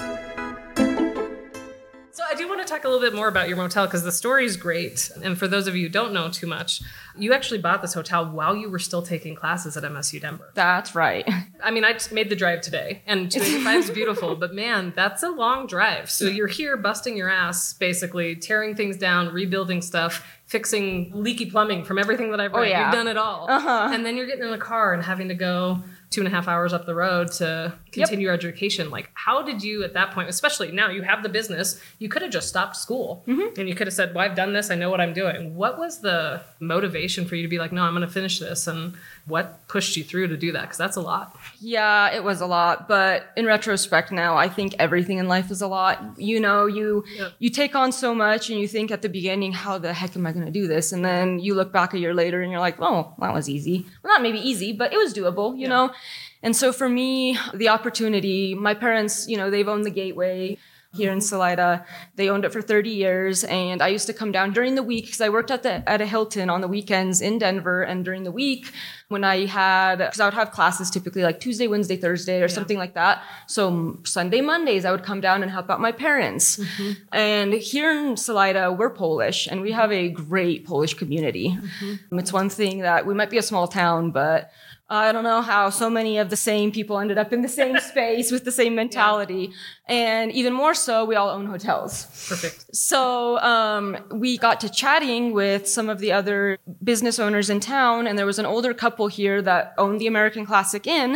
So I do want to talk a little bit more about your motel because the story is great. And for those of you who don't know too much, you actually bought this hotel while you were still taking classes at M S U Denver. That's right. I mean, I just made the drive today, and two eighty-five is beautiful, but man, that's a long drive. So you're here busting your ass, basically, tearing things down, rebuilding stuff, fixing leaky plumbing from everything that I've read. Oh, yeah. You've done it all. Uh-huh. And then you're getting in a car and having to go two and a half hours up the road to continue your education. Like, how did you at that point, especially now you have the business, you could have just stopped school Mm-hmm. and you could have said, well, I've done this. I know what I'm doing. What was the motivation for you to be like, no, I'm going to finish this? And what pushed you through to do that? Because that's a lot. Yeah, it was a lot, but in retrospect now, I think everything in life is a lot. You know, you Yep. you take on so much and you think at the beginning, how the heck am I going to do this? And then you look back a year later and you're like, oh, that was easy. Well, not maybe easy, but it was doable, you Yeah. know? And so for me, the opportunity, my parents, you know, they've owned the Gateway here in Salida. They owned it for thirty years, and I used to come down during the week because I worked at the at a Hilton on the weekends in Denver, and during the week when I had, because I would have classes typically like Tuesday, Wednesday, Thursday, or Yeah. something like that. So Sunday, Mondays, I would come down and help out my parents. Mm-hmm. And here in Salida, we're Polish, and we have a great Polish community. Mm-hmm. It's one thing that we might be a small town, but I don't know how so many of the same people ended up in the same space with the same mentality. And even more so, we all own hotels. Perfect. So um, we got to chatting with some of the other business owners in town, and there was an older couple here that owned the American Classic Inn.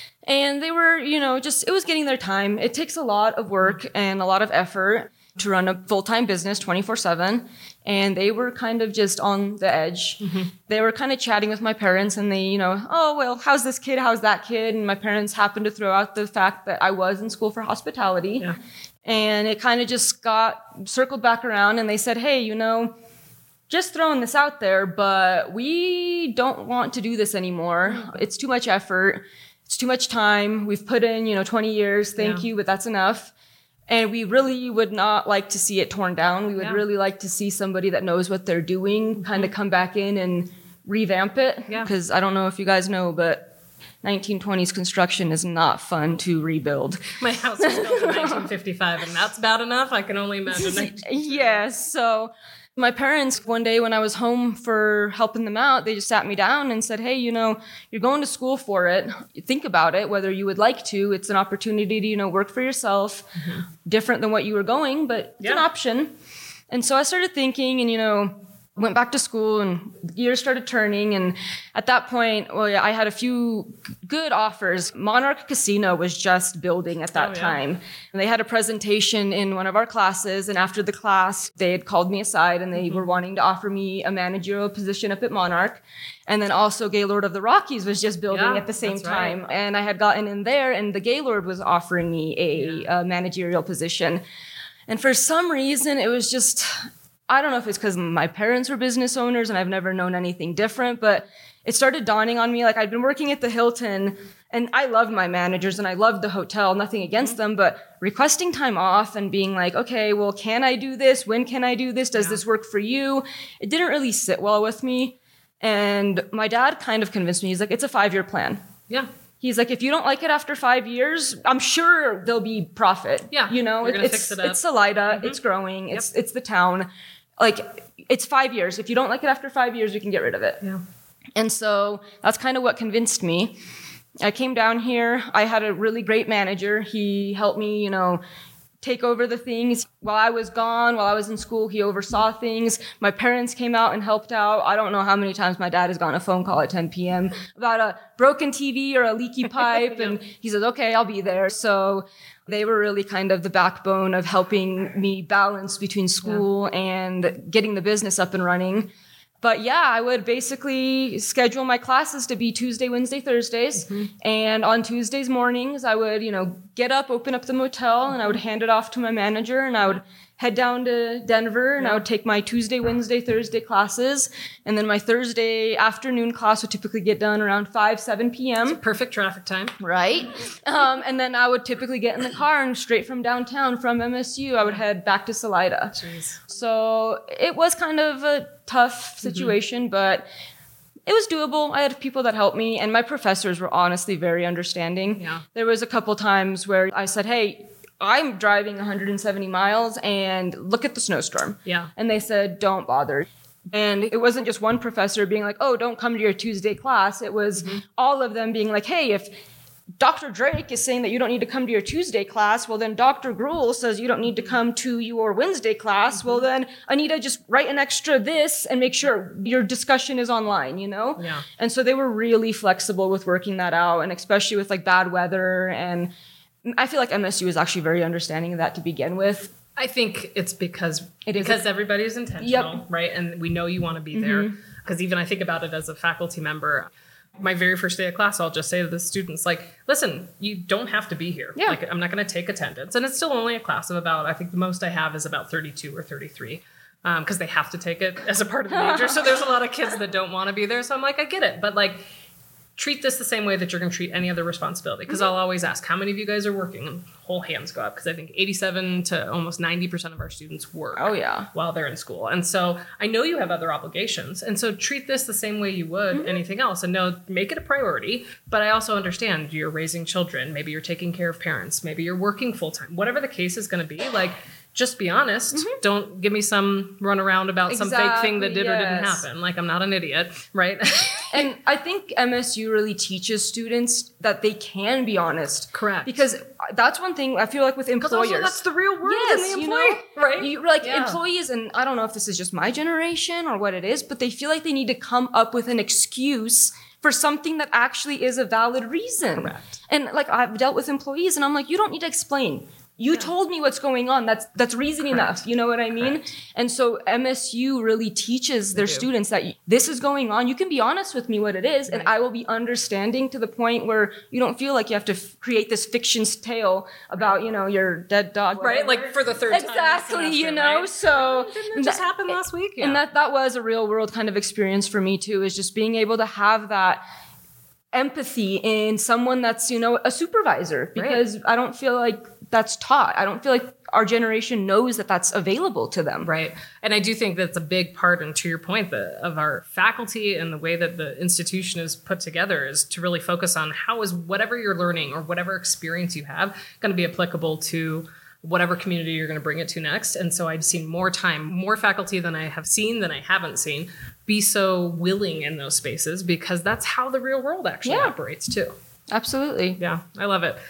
And they were, you know, just, it was getting their time. It takes a lot of work and a lot of effort to run a full-time business twenty-four seven. And they were kind of just on the edge. Mm-hmm. They were kind of chatting with my parents, and they, you know, oh, well, how's this kid? How's that kid? And my parents happened to throw out the fact that I was in school for hospitality. Yeah. And it kind of just got circled back around, and they said, hey, you know, just throwing this out there, but we don't want to do this anymore. It's too much effort. It's too much time. We've put in, you know, twenty years. Thank Yeah. you, but that's enough. And we really would not like to see it torn down. We would Yeah. really like to see somebody that knows what they're doing kind of come back in and revamp it. Yeah. Because I don't know if you guys know, but nineteen twenties construction is not fun to rebuild. My house was built in nineteen fifty-five, and that's bad enough. I can only imagine. nineteen- Yes. So my parents, one day when I was home for helping them out, they just sat me down and said, hey, you know, you're going to school for it. Think about it, whether you would like to. It's an opportunity to, you know, work for yourself, different than what you were going, but it's an Yeah. option. And so I started thinking, and, you know, went back to school and the years started turning. And at that point, well, yeah, I had a few g- good offers. Monarch Casino was just building at that Oh, yeah. time. And they had a presentation in one of our classes. And after the class, they had called me aside and they Mm-hmm. were wanting to offer me a managerial position up at Monarch. And then also Gaylord of the Rockies was just building Yeah, at the same that's right. time. And I had gotten in there and the Gaylord was offering me a, a managerial position. And for some reason, it was just, I don't know if it's because my parents were business owners and I've never known anything different, but it started dawning on me. Like, I'd been working at the Hilton and I loved my managers and I loved the hotel, nothing against them, but requesting time off and being like, okay, well, can I do this? When can I do this? Does Yeah. this work for you? It didn't really sit well with me. And my dad kind of convinced me. He's like, it's a five-year plan. Yeah. He's like, if you don't like it after five years, I'm sure there'll be profit. Yeah, You know, you're gonna it's, fix it up. it's Salida. It's growing. It's, it's the town. Like, it's five years. If you don't like it after five years, you can get rid of it. Yeah. And so that's kind of what convinced me. I came down here. I had a really great manager. He helped me, you know, take over the things. While I was gone, while I was in school, he oversaw things. My parents came out and helped out. I don't know how many times my dad has gotten a phone call at ten p.m. about a broken T V or a leaky pipe. And he says, okay, I'll be there. So they were really kind of the backbone of helping me balance between school and getting the business up and running. But yeah, I would basically schedule my classes to be Tuesday, Wednesday, Thursdays. Mm-hmm. And on Tuesdays mornings, I would, you know, get up, open up the motel, and I would hand it off to my manager, and I would head down to Denver, and I would take my Tuesday, Wednesday, Thursday classes. And then my Thursday afternoon class would typically get done around five, seven p.m. Perfect traffic time. Right? Um, and then I would typically get in the car and straight from downtown, from M S U, I would head back to Salida. Jeez. So it was kind of a tough situation, Mm-hmm. but it was doable. I had people that helped me, and my professors were honestly very understanding. Yeah. There was a couple times where I said, hey, I'm driving one hundred seventy miles and look at the snowstorm. Yeah. And they said, don't bother. And it wasn't just one professor being like, oh, don't come to your Tuesday class. It was Mm-hmm. all of them being like, hey, if Doctor Drake is saying that you don't need to come to your Tuesday class, well, then Doctor Gruel says you don't need to come to your Wednesday class. Well, then, Anita, just write an extra this and make sure your discussion is online, you know? Yeah. And so they were really flexible with working that out, and especially with like bad weather. And I feel like M S U is actually very understanding of that to begin with. I think it's because It is because everybody's intentional, Yep. right? And we know you want to be there. Because even I think about it as a faculty member. My very first day of class, I'll just say to the students, like, listen, you don't have to be here. Yeah. Like, I'm not going to take attendance. And it's still only a class of about, I think the most I have is about thirty-two or thirty-three. Because they have to take it as a part of the major. So there's a lot of kids that don't want to be there. So I'm like, I get it. But like, treat this the same way that you're going to treat any other responsibility. Because I'll always ask, how many of you guys are working? And whole hands go up. Because I think eighty-seven to almost ninety percent of our students work Oh, yeah. while they're in school. And so I know you have other obligations. And so treat this the same way you would anything else. And no, make it a priority. But I also understand you're raising children. Maybe you're taking care of parents. Maybe you're working full time. Whatever the case is going to be, like, just be honest. Don't give me some run around about some fake thing that did or didn't Exactly, yes. happen. Like, I'm not an idiot, right? And I think M S U really teaches students that they can be honest. Correct. Because that's one thing I feel like with Because employers. also that's the real world Yes, in the you employee, know, right? You, like Yeah. employees, and I don't know if this is just my generation or what it is, but they feel like they need to come up with an excuse for something that actually is a valid reason. Correct. And like I've dealt with employees, and I'm like, you don't need to explain. You told me what's going on. That's that's reason Correct. enough. You know what I mean? Correct. And so M S U really teaches their do. students that this is going on. You can be honest with me what it is, and Right. I will be understanding to the point where you don't feel like you have to f- create this fiction's tale about you know your dead dog. Right? whatever. Like for the third time. this Exactly, you semester, know. right? So Didn't it just that- happen last week? Yeah. and that that was a real world kind of experience for me too, is just being able to have that empathy in someone that's, you know, a supervisor, because I don't feel like that's taught. I don't feel like our generation knows that that's available to them. Right. And I do think that's a big part, and to your point, the, of our faculty and the way that the institution is put together is to really focus on how is whatever you're learning or whatever experience you have going to be applicable to whatever community you're going to bring it to next. And so I've seen more time, more faculty than I have seen, than I haven't seen, be so willing in those spaces, because that's how the real world actually Yeah. operates too. Absolutely. Yeah, I love it.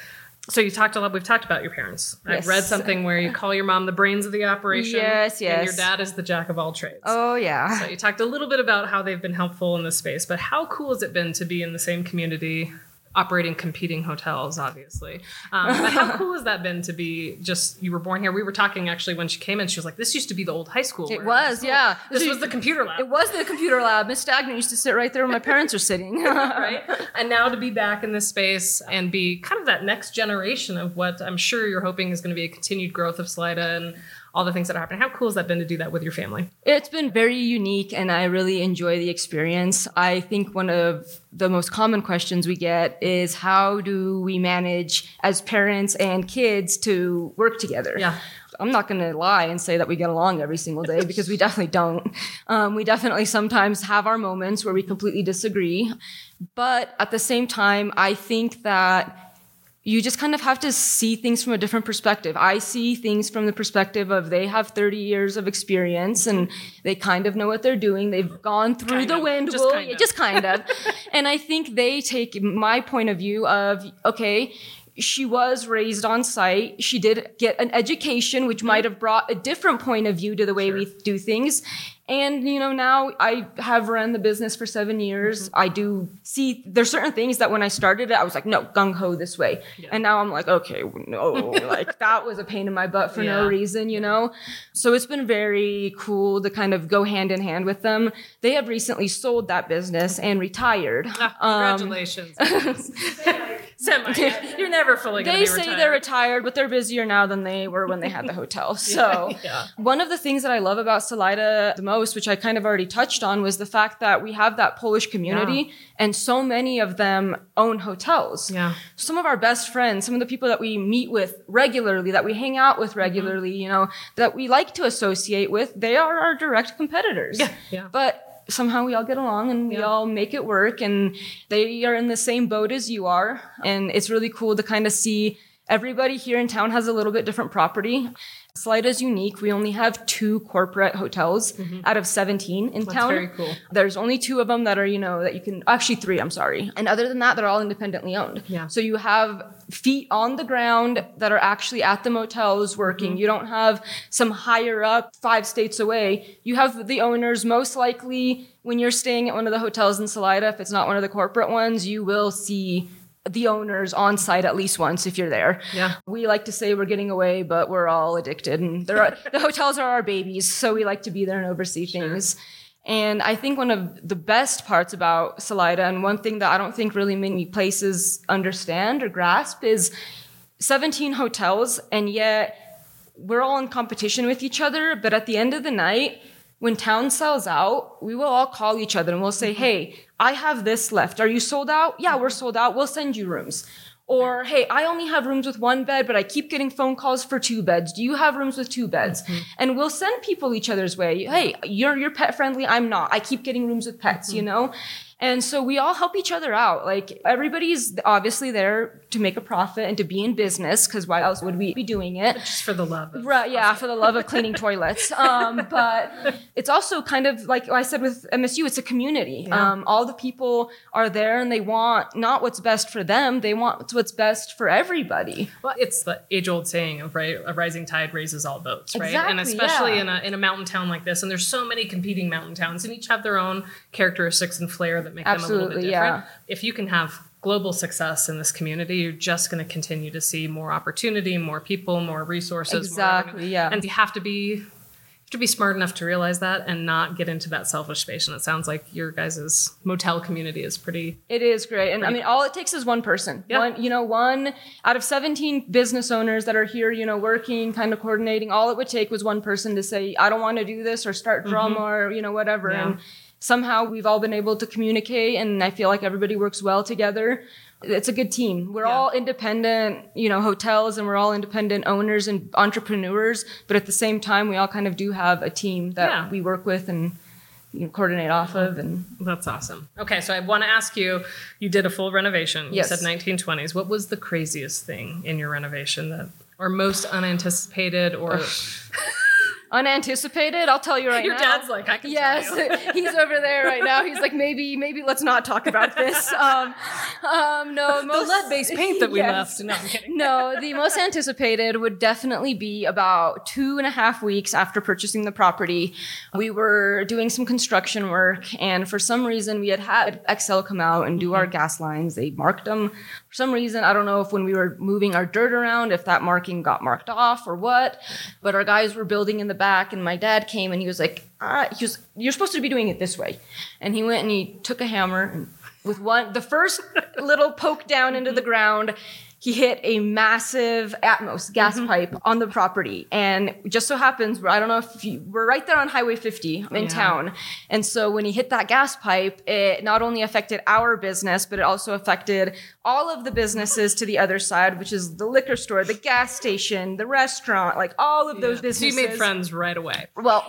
So you talked a lot. We've talked about your parents. Yes. I've read something where you call your mom the brains of the operation. Yes, yes. And your dad is the jack of all trades. Oh, yeah. So you talked a little bit about how they've been helpful in this space, but how cool has it been to be in the same community, operating competing hotels, obviously? Um, but how cool has that been to be just, you were born here? We were talking actually when she came in, she was like, this used to be the old high school. It where was, school- yeah. This was the computer lab. It was the computer lab. Miss Stagnant used to sit right there where my parents are sitting. Right? And now to be back in this space and be kind of that next generation of what I'm sure you're hoping is going to be a continued growth of Salida and all the things that are happening. How cool has that been to do that with your family? It's been very unique and I really enjoy the experience. I think one of the most common questions we get is how do we manage as parents and kids to work together? Yeah. I'm not going to lie and say that we get along every single day because we definitely don't. Um, we definitely sometimes have our moments where we completely disagree. But at the same time, I think that you just kind of have to see things from a different perspective. I see things from the perspective of they have thirty years of experience and they kind of know what they're doing. They've gone through Kind the of. wind. Just Well, kind of. just kind of. And I think they take my point of view of, okay, she was raised on site. She did get an education, which might have brought a different point of view to the way Sure. we do things. And, you know, now I have run the business for seven years. Mm-hmm. I do see there's certain things that when I started it, I was like, no, gung ho this way. Yeah. And now I'm like, okay, no, like that was a pain in my butt for Yeah. no reason, you know? So it's been very cool to kind of go hand in hand with them. They have recently sold that business and retired. Ah, Um, congratulations. Semi. You're never fully going to They be say retired. they're retired, but they're busier now than they were when they had the hotel. So Yeah. one of the things that I love about Salida the most, which I kind of already touched on, was the fact that we have that Polish community and so many of them own hotels. Yeah. Some of our best friends, some of the people that we meet with regularly, that we hang out with regularly, you know, that we like to associate with, they are our direct competitors. Yeah. Yeah. But somehow we all get along and we Yeah. all make it work, and they are in the same boat as you are. And it's really cool to kind of see everybody here in town has a little bit different property. Salida is unique. We only have two corporate hotels out of seventeen in That's town. very cool. There's only two of them that are, you know, that you can, actually three, I'm sorry. And other than that, they're all independently owned. Yeah. So you have feet on the ground that are actually at the motels working. You don't have some higher up five states away. You have the owners. Most likely when you're staying at one of the hotels in Salida, if it's not one of the corporate ones, you will see the owners on site at least once if you're there. Yeah. We like to say we're getting away, but we're all addicted, and there are, the hotels are our babies, so we like to be there and oversee things. And I think one of the best parts about Salida, and one thing that I don't think really many places understand or grasp, is seventeen hotels, and yet we're all in competition with each other. But at the end of the night, when town sells out, we will all call each other and we'll say, hey, I have this left. Are you sold out? Yeah, we're sold out. We'll send you rooms. Or, hey, I only have rooms with one bed, but I keep getting phone calls for two beds. Do you have rooms with two beds? Mm-hmm. And we'll send people each other's way. Hey, you're, you're pet friendly. I'm not. I keep getting rooms with pets, mm-hmm. you know? And so we all help each other out. Like, everybody's obviously there to make a profit and to be in business, because why else would we be doing it? Just for the love of Right, yeah, for the love of cleaning toilets. Um, but it's also kind of like I said with M S U, it's a community. Yeah. Um, all the people are there and they want not what's best for them, they want what's best for everybody. Well, it's the age-old saying of, right, a rising tide raises all boats, right? Exactly, and especially yeah. in a in a mountain town like this, and there's so many competing mountain towns, and each have their own characteristics and flair that make them a little bit Absolutely, different. yeah. If you can have global success in this community, you're just going to continue to see more opportunity, more people, more resources. Exactly, more revenue. yeah. And you have to be you have to be smart enough to realize that and not get into that selfish space. And it sounds like your guys' motel community is pretty. It is great. And I mean, all it takes is one person. Yeah. One, you know, one out of seventeen business owners that are here, you know, working, kind of coordinating, all it would take was one person to say, I don't want to do this, or start drama, mm-hmm. or, you know, whatever. Yeah. And somehow we've all been able to communicate, and I feel like everybody works well together. It's a good team. We're Yeah. all independent, you know, hotels, and we're all independent owners and entrepreneurs. But at the same time, we all kind of do have a team that Yeah. we work with and you know, coordinate off of. And That's awesome. Okay, so I want to ask you, you did a full renovation. You Yes. said nineteen twenties. What was the craziest thing in your renovation that, or most unanticipated, or unanticipated. I'll tell you right Your now. dad's like, I can Yes, tell you. he's over there right now. He's like, maybe, maybe let's not talk about this. Um, um, no, most, the lead-based paint that we Yes. left. No, I'm kidding. No, the most anticipated would definitely be about two and a half weeks after purchasing the property. We were doing some construction work, and for some reason, we had had Excel come out and do Mm-hmm. our gas lines. They marked them. For some reason, I don't know if when we were moving our dirt around, if that marking got marked off or what, but our guys were building in the back, and my dad came and he was like, ah, he was, you're supposed to be doing it this way. And he went and he took a hammer and with one, the first little poke down into the ground, he hit a massive Atmos gas Mm-hmm. pipe on the property. And just so happens, I don't know if you, we're right there on Highway fifty in Yeah. town. And so when he hit that gas pipe, it not only affected our business, but it also affected all of the businesses to the other side, which is the liquor store, the gas station, the restaurant, like all of those So businesses. you made friends right away. Well,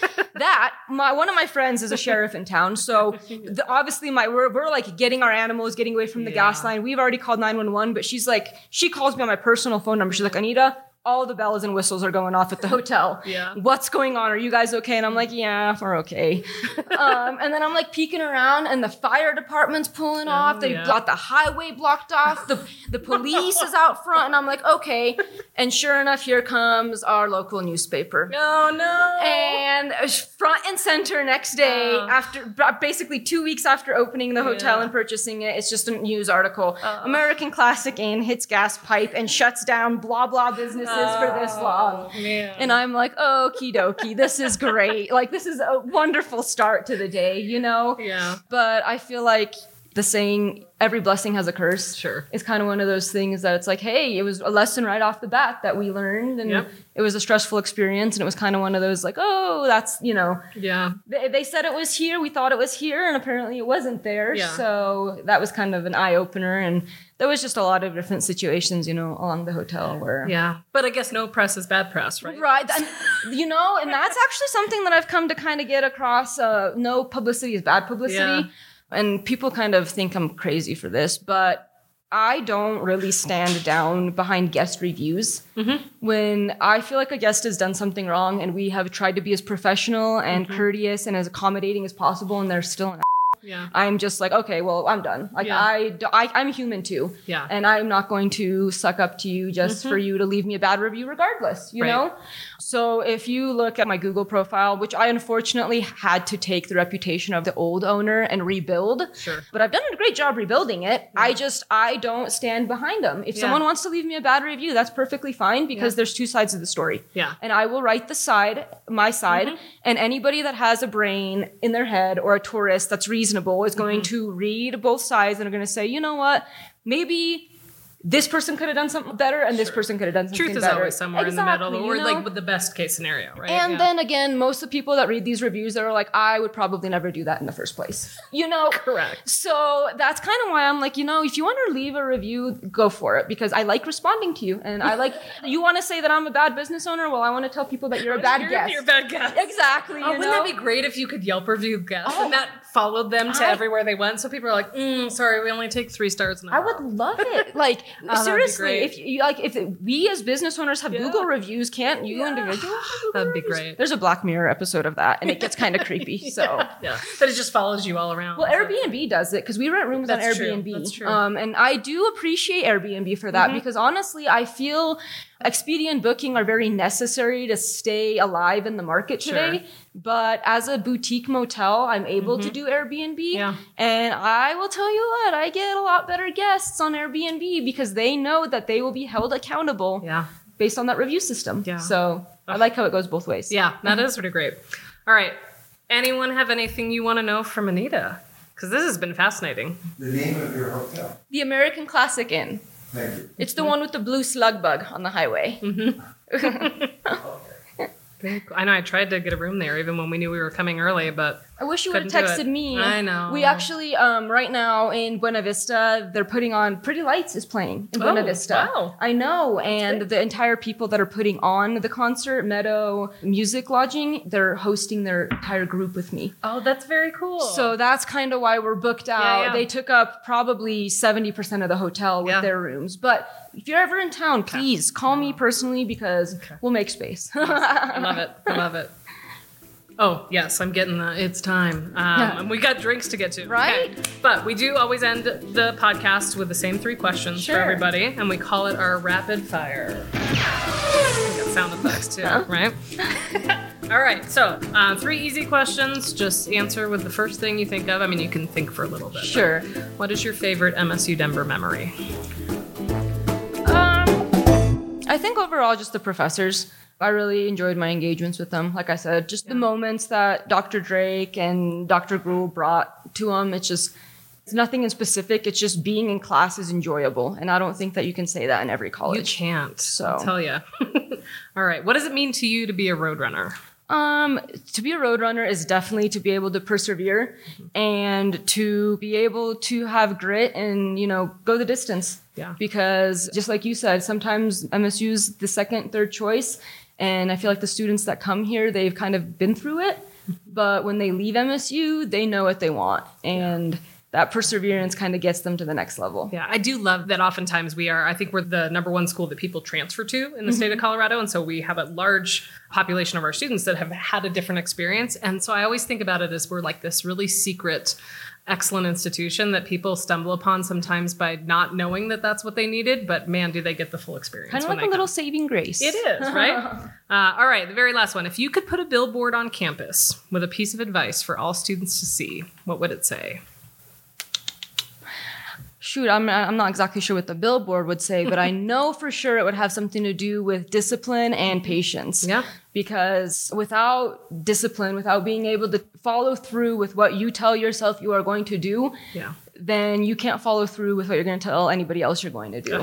that my one of my friends is a sheriff in town, so the, obviously my we're, we're like getting our animals, getting away from the Yeah. gas line. We've already called nine one one, but she's like, she calls me on my personal phone number. She's like, Anita, all the bells and whistles are going off at the hotel. Yeah. What's going on? Are you guys okay? And I'm like, yeah, we're okay. um, and then I'm like peeking around, and the fire department's pulling off. They've yeah. got the highway blocked off. The the police is out front, and I'm like, okay. And sure enough, here comes our local newspaper. Oh, no. And front and center next day, Oh. after basically two weeks after opening the hotel Yeah. and purchasing it, it's just a news article. American Classic Inn hits gas pipe and shuts down blah blah businesses for this long. Man. And I'm like, okie dokie, this is great. Like, this is a wonderful start to the day, you know? Yeah. But I feel like the saying, every blessing has a curse. Sure. It's kind of one of those things that it's like, hey, it was a lesson right off the bat that we learned. And Yep. it was a stressful experience. And it was kind of one of those like, oh, that's, you know, Yeah. they, they said it was here. We thought it was here. And apparently it wasn't there. Yeah. So that was kind of an eye opener. And there was just a lot of different situations, you know, along the hotel where. Yeah. But I guess no press is bad press, right? Right. And, you know, and that's actually something that I've come to kind of get across. Uh, no publicity is bad publicity. Yeah. And people kind of think I'm crazy for this, but I don't really stand down behind guest reviews. Mm-hmm. When I feel like a guest has done something wrong and we have tried to be as professional and Mm-hmm. courteous and as accommodating as possible and they're still an Yeah. I'm just like, okay, well, I'm done. Like, Yeah. I, I, I'm human too. Yeah. And I'm not going to suck up to you just for you to leave me a bad review regardless, you Right. know? So if you look at my Google profile, which I unfortunately had to take the reputation of the old owner and rebuild. Sure. But I've done a great job rebuilding it. I just, I don't stand behind them. If Yeah. someone wants to leave me a bad review, that's perfectly fine because Yeah. there's two sides of the story. Yeah. And I will write the side, my side, and anybody that has a brain in their head or a tourist that's reasonable is going to read both sides and are going to say, you know what, maybe this person could have done something better and this person could have done something Truth is better. always somewhere Exactly, in the middle, or you know? like with the best case scenario, right? And Yeah. then again, most of the people that read these reviews are like, I would probably never do that in the first place. You know? Correct. So that's kind of why I'm like, you know, if you want to leave a review, go for it because I like responding to you. And I like, you want to say that I'm a bad business owner? Well, I want to tell people that you're a bad you're, guest. You're a bad guest. Exactly. Oh, you wouldn't know? that be great if you could Yelp review guests Oh. and that followed them to I- everywhere they went? So people are like, mm, sorry, we only take three stars. I would love it. Like Oh, that'd be seriously, great. if you like, if we as business owners have Yeah. Google reviews, can't you Yeah. individually? have Google That'd be reviews? great. There's a Black Mirror episode of that, and it gets kind of creepy. So. Yeah. But it just follows you all around. Well, So- Airbnb does it because we rent rooms That's on true. Airbnb. That's true. Um, and I do appreciate Airbnb for that because honestly, I feel Expedia and Booking are very necessary to stay alive in the market Sure. today. But as a boutique motel, I'm able to do Airbnb. Yeah. And I will tell you what, I get a lot better guests on Airbnb because they know that they will be held accountable Yeah. based on that review system. Yeah. So I like how it goes both ways. Yeah, that is pretty great. All right. Anyone have anything you want to know from Anita? Because this has been fascinating. The name of your hotel. The American Classic Inn. Thank you. It's the one with the blue slug bug on the highway. Very cool. I know I tried to get a room there even when we knew we were coming early, but I wish you would have Couldn't do it. texted me. I know. We actually, um, right now in Buena Vista, they're putting on Pretty Lights is playing in Buena Oh, Vista. wow. I know. And great. the entire people that are putting on the concert, Meadow Music Lodging, they're hosting their entire group with me. oh, that's very cool. So that's kind of why we're booked out. yeah. They took up probably seventy percent of the hotel with Yeah. their rooms. But if you're ever in town, please call me personally because Okay. we'll make space. I love it. I love it. Oh, yes, I'm getting the it's time. Um, Yeah. And we got drinks to get to. Right? Okay. But we do always end the podcast with the same three questions Sure. for everybody, and we call it our rapid fire. We got sound effects too, Huh? right? All right, so uh, three easy questions. Just answer with the first thing you think of. I mean, you can think for a little bit. but Sure. What is your favorite M S U Denver memory? Um, I think overall, just the professors. I really enjoyed my engagements with them. Like I said, just the moments that Doctor Drake and Doctor Gruhl brought to them. It's just, it's nothing in specific. It's just being in class is enjoyable. And I don't think that you can say that in every You college. can't. So. I'll tell you. All right, what does it mean to you to be a roadrunner? Um, to be a roadrunner is definitely to be able to persevere and to be able to have grit and, you know, go the distance. Yeah. Because just like you said, sometimes M S U's the second, third choice. And I feel like the students that come here, they've kind of been through it. But when they leave M S U, they know what they want. And that perseverance kind of gets them to the next level. Yeah, I do love that oftentimes we are, I think we're the number one school that people transfer to in the state of Colorado. And so we have a large population of our students that have had a different experience. And so I always think about it as we're like this really secret, excellent institution that people stumble upon sometimes by not knowing that that's what they needed. But man, do they get the full experience. Kind of when like a they little come. saving grace. It is, right? uh, all right, the very last one. If you could put a billboard on campus with a piece of advice for all students to see, what would it say? Shoot, I'm, I'm not exactly sure what the billboard would say, but I know for sure it would have something to do with discipline and patience. Yeah. Because without discipline, without being able to follow through with what you tell yourself you are going to do, Yeah. then you can't follow through with what you're going to tell anybody else you're going to do. Ugh.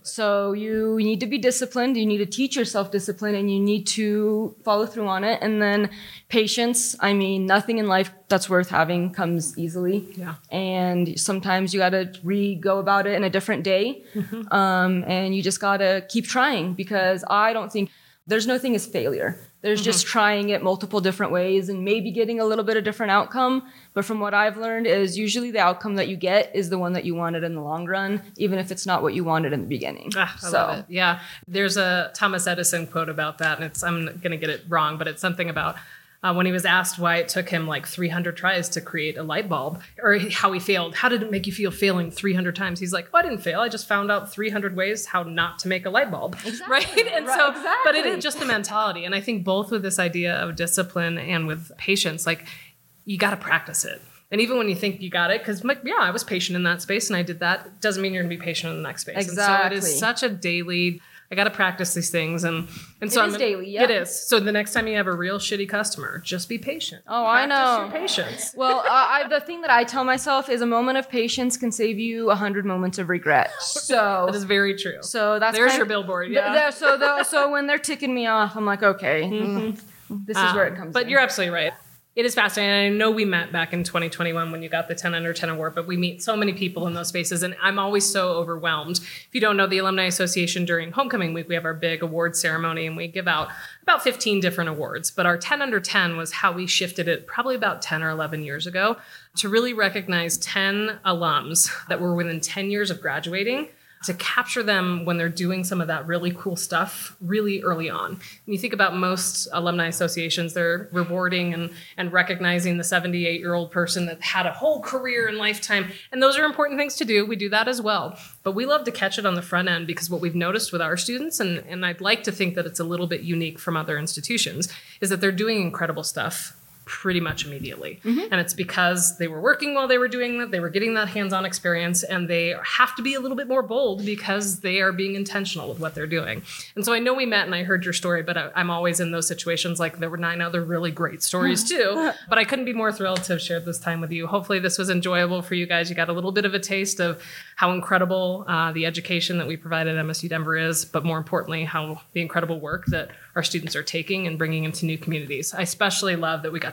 So you need to be disciplined. You need to teach yourself discipline and you need to follow through on it. And then patience. I mean, nothing in life that's worth having comes easily. Yeah. And sometimes you got to re-go about it in a different day. Mm-hmm. Um, and you just got to keep trying because I don't think there's no thing as failure. There's just trying it multiple different ways and maybe getting a little bit of different outcome. But from what I've learned is usually the outcome that you get is the one that you wanted in the long run, even if it's not what you wanted in the beginning. Ah, I so, love it. Yeah. There's a Thomas Edison quote about that, and it's I'm going to get it wrong, but it's something about uh, when he was asked why it took him like three hundred tries to create a light bulb, or how he failed. How did it make you feel failing three hundred times? He's like, oh, I didn't fail. I just found out three hundred ways how not to make a light bulb. Exactly. Right? And Right, so, exactly. but it is just the mentality. And I think both with this idea of discipline and with patience, like you got to practice it. And even when you think you got it, because like, yeah, I was patient in that space and I did that, doesn't mean you're going to be patient in the next space. And so it Exactly. is such a daily, I got to practice these things. And, and so It is I'm, daily, yeah. It is. So the next time you have a real shitty customer, just be patient. Oh, I Practice know. your patience. well, uh, I, the thing that I tell myself is a moment of patience can save you a hundred moments of regret. So That is very true. So that's There's kind your of- billboard, th- yeah. there- so the, so when they're ticking me off, I'm like, okay, mm, this is where it Um, comes. But in. you're absolutely right. It is fascinating. I know we met back in twenty twenty-one when you got the ten under ten award, but we meet so many people in those spaces, and I'm always so overwhelmed. If you don't know, the Alumni Association during homecoming week, we have our big award ceremony, and we give out about fifteen different awards. But our ten under ten was how we shifted it probably about ten or eleven years ago to really recognize ten alums that were within ten years of graduating, to capture them when they're doing some of that really cool stuff really early on. And you think about most alumni associations, they're rewarding and, and recognizing the seventy-eight-year-old person that had a whole career and lifetime. And those are important things to do. We do that as well. But we love to catch it on the front end because what we've noticed with our students, and, and I'd like to think that it's a little bit unique from other institutions, is that they're doing incredible stuff pretty much immediately. Mm-hmm. And it's because they were working while they were doing that, they were getting that hands-on experience, and they have to be a little bit more bold because they are being intentional with what they're doing. And so I know we met and I heard your story, but I, I'm always in those situations. Like there were nine other really great stories too, but I couldn't be more thrilled to have shared this time with you. Hopefully this was enjoyable for you guys. You got a little bit of a taste of how incredible uh, the education that we provide at M S U Denver is, but more importantly, how the incredible work that our students are taking and bringing into new communities. I especially love that we got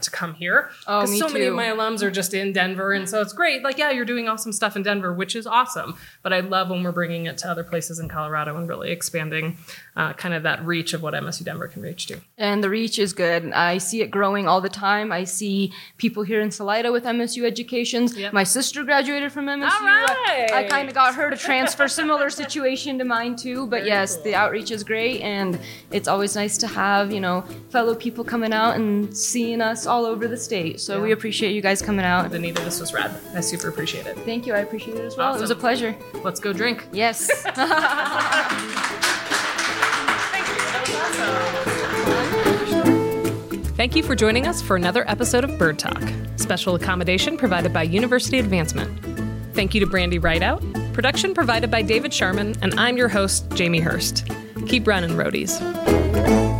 to come here. Oh, Because me so many of too. my alums are just in Denver. And so it's great. Like, yeah, you're doing awesome stuff in Denver, which is awesome. But I love when we're bringing it to other places in Colorado and really expanding uh, kind of that reach of what M S U Denver can reach to. And the reach is good. I see it growing all the time. I see people here in Salida with M S U educations. Yep. My sister graduated from M S U. All right. I, I kind of got her to transfer, similar situation to mine too. But Very yes, cool. the outreach is great, and it's always nice to have, you know, fellow people coming out and seeing us all over the state. So Yeah. we appreciate you guys coming out. Anita, this was rad. I super appreciate it. Thank you. I appreciate it as well. It was a Awesome. pleasure. Let's go drink. Yes. Thank you. That was awesome. Thank you for joining us for another episode of Bird Talk. Special accommodation provided by University Advancement. Thank you to Brandy Rideout. Production provided by David Sharman, and I'm your host, Jamie Hurst. Keep running, roadies.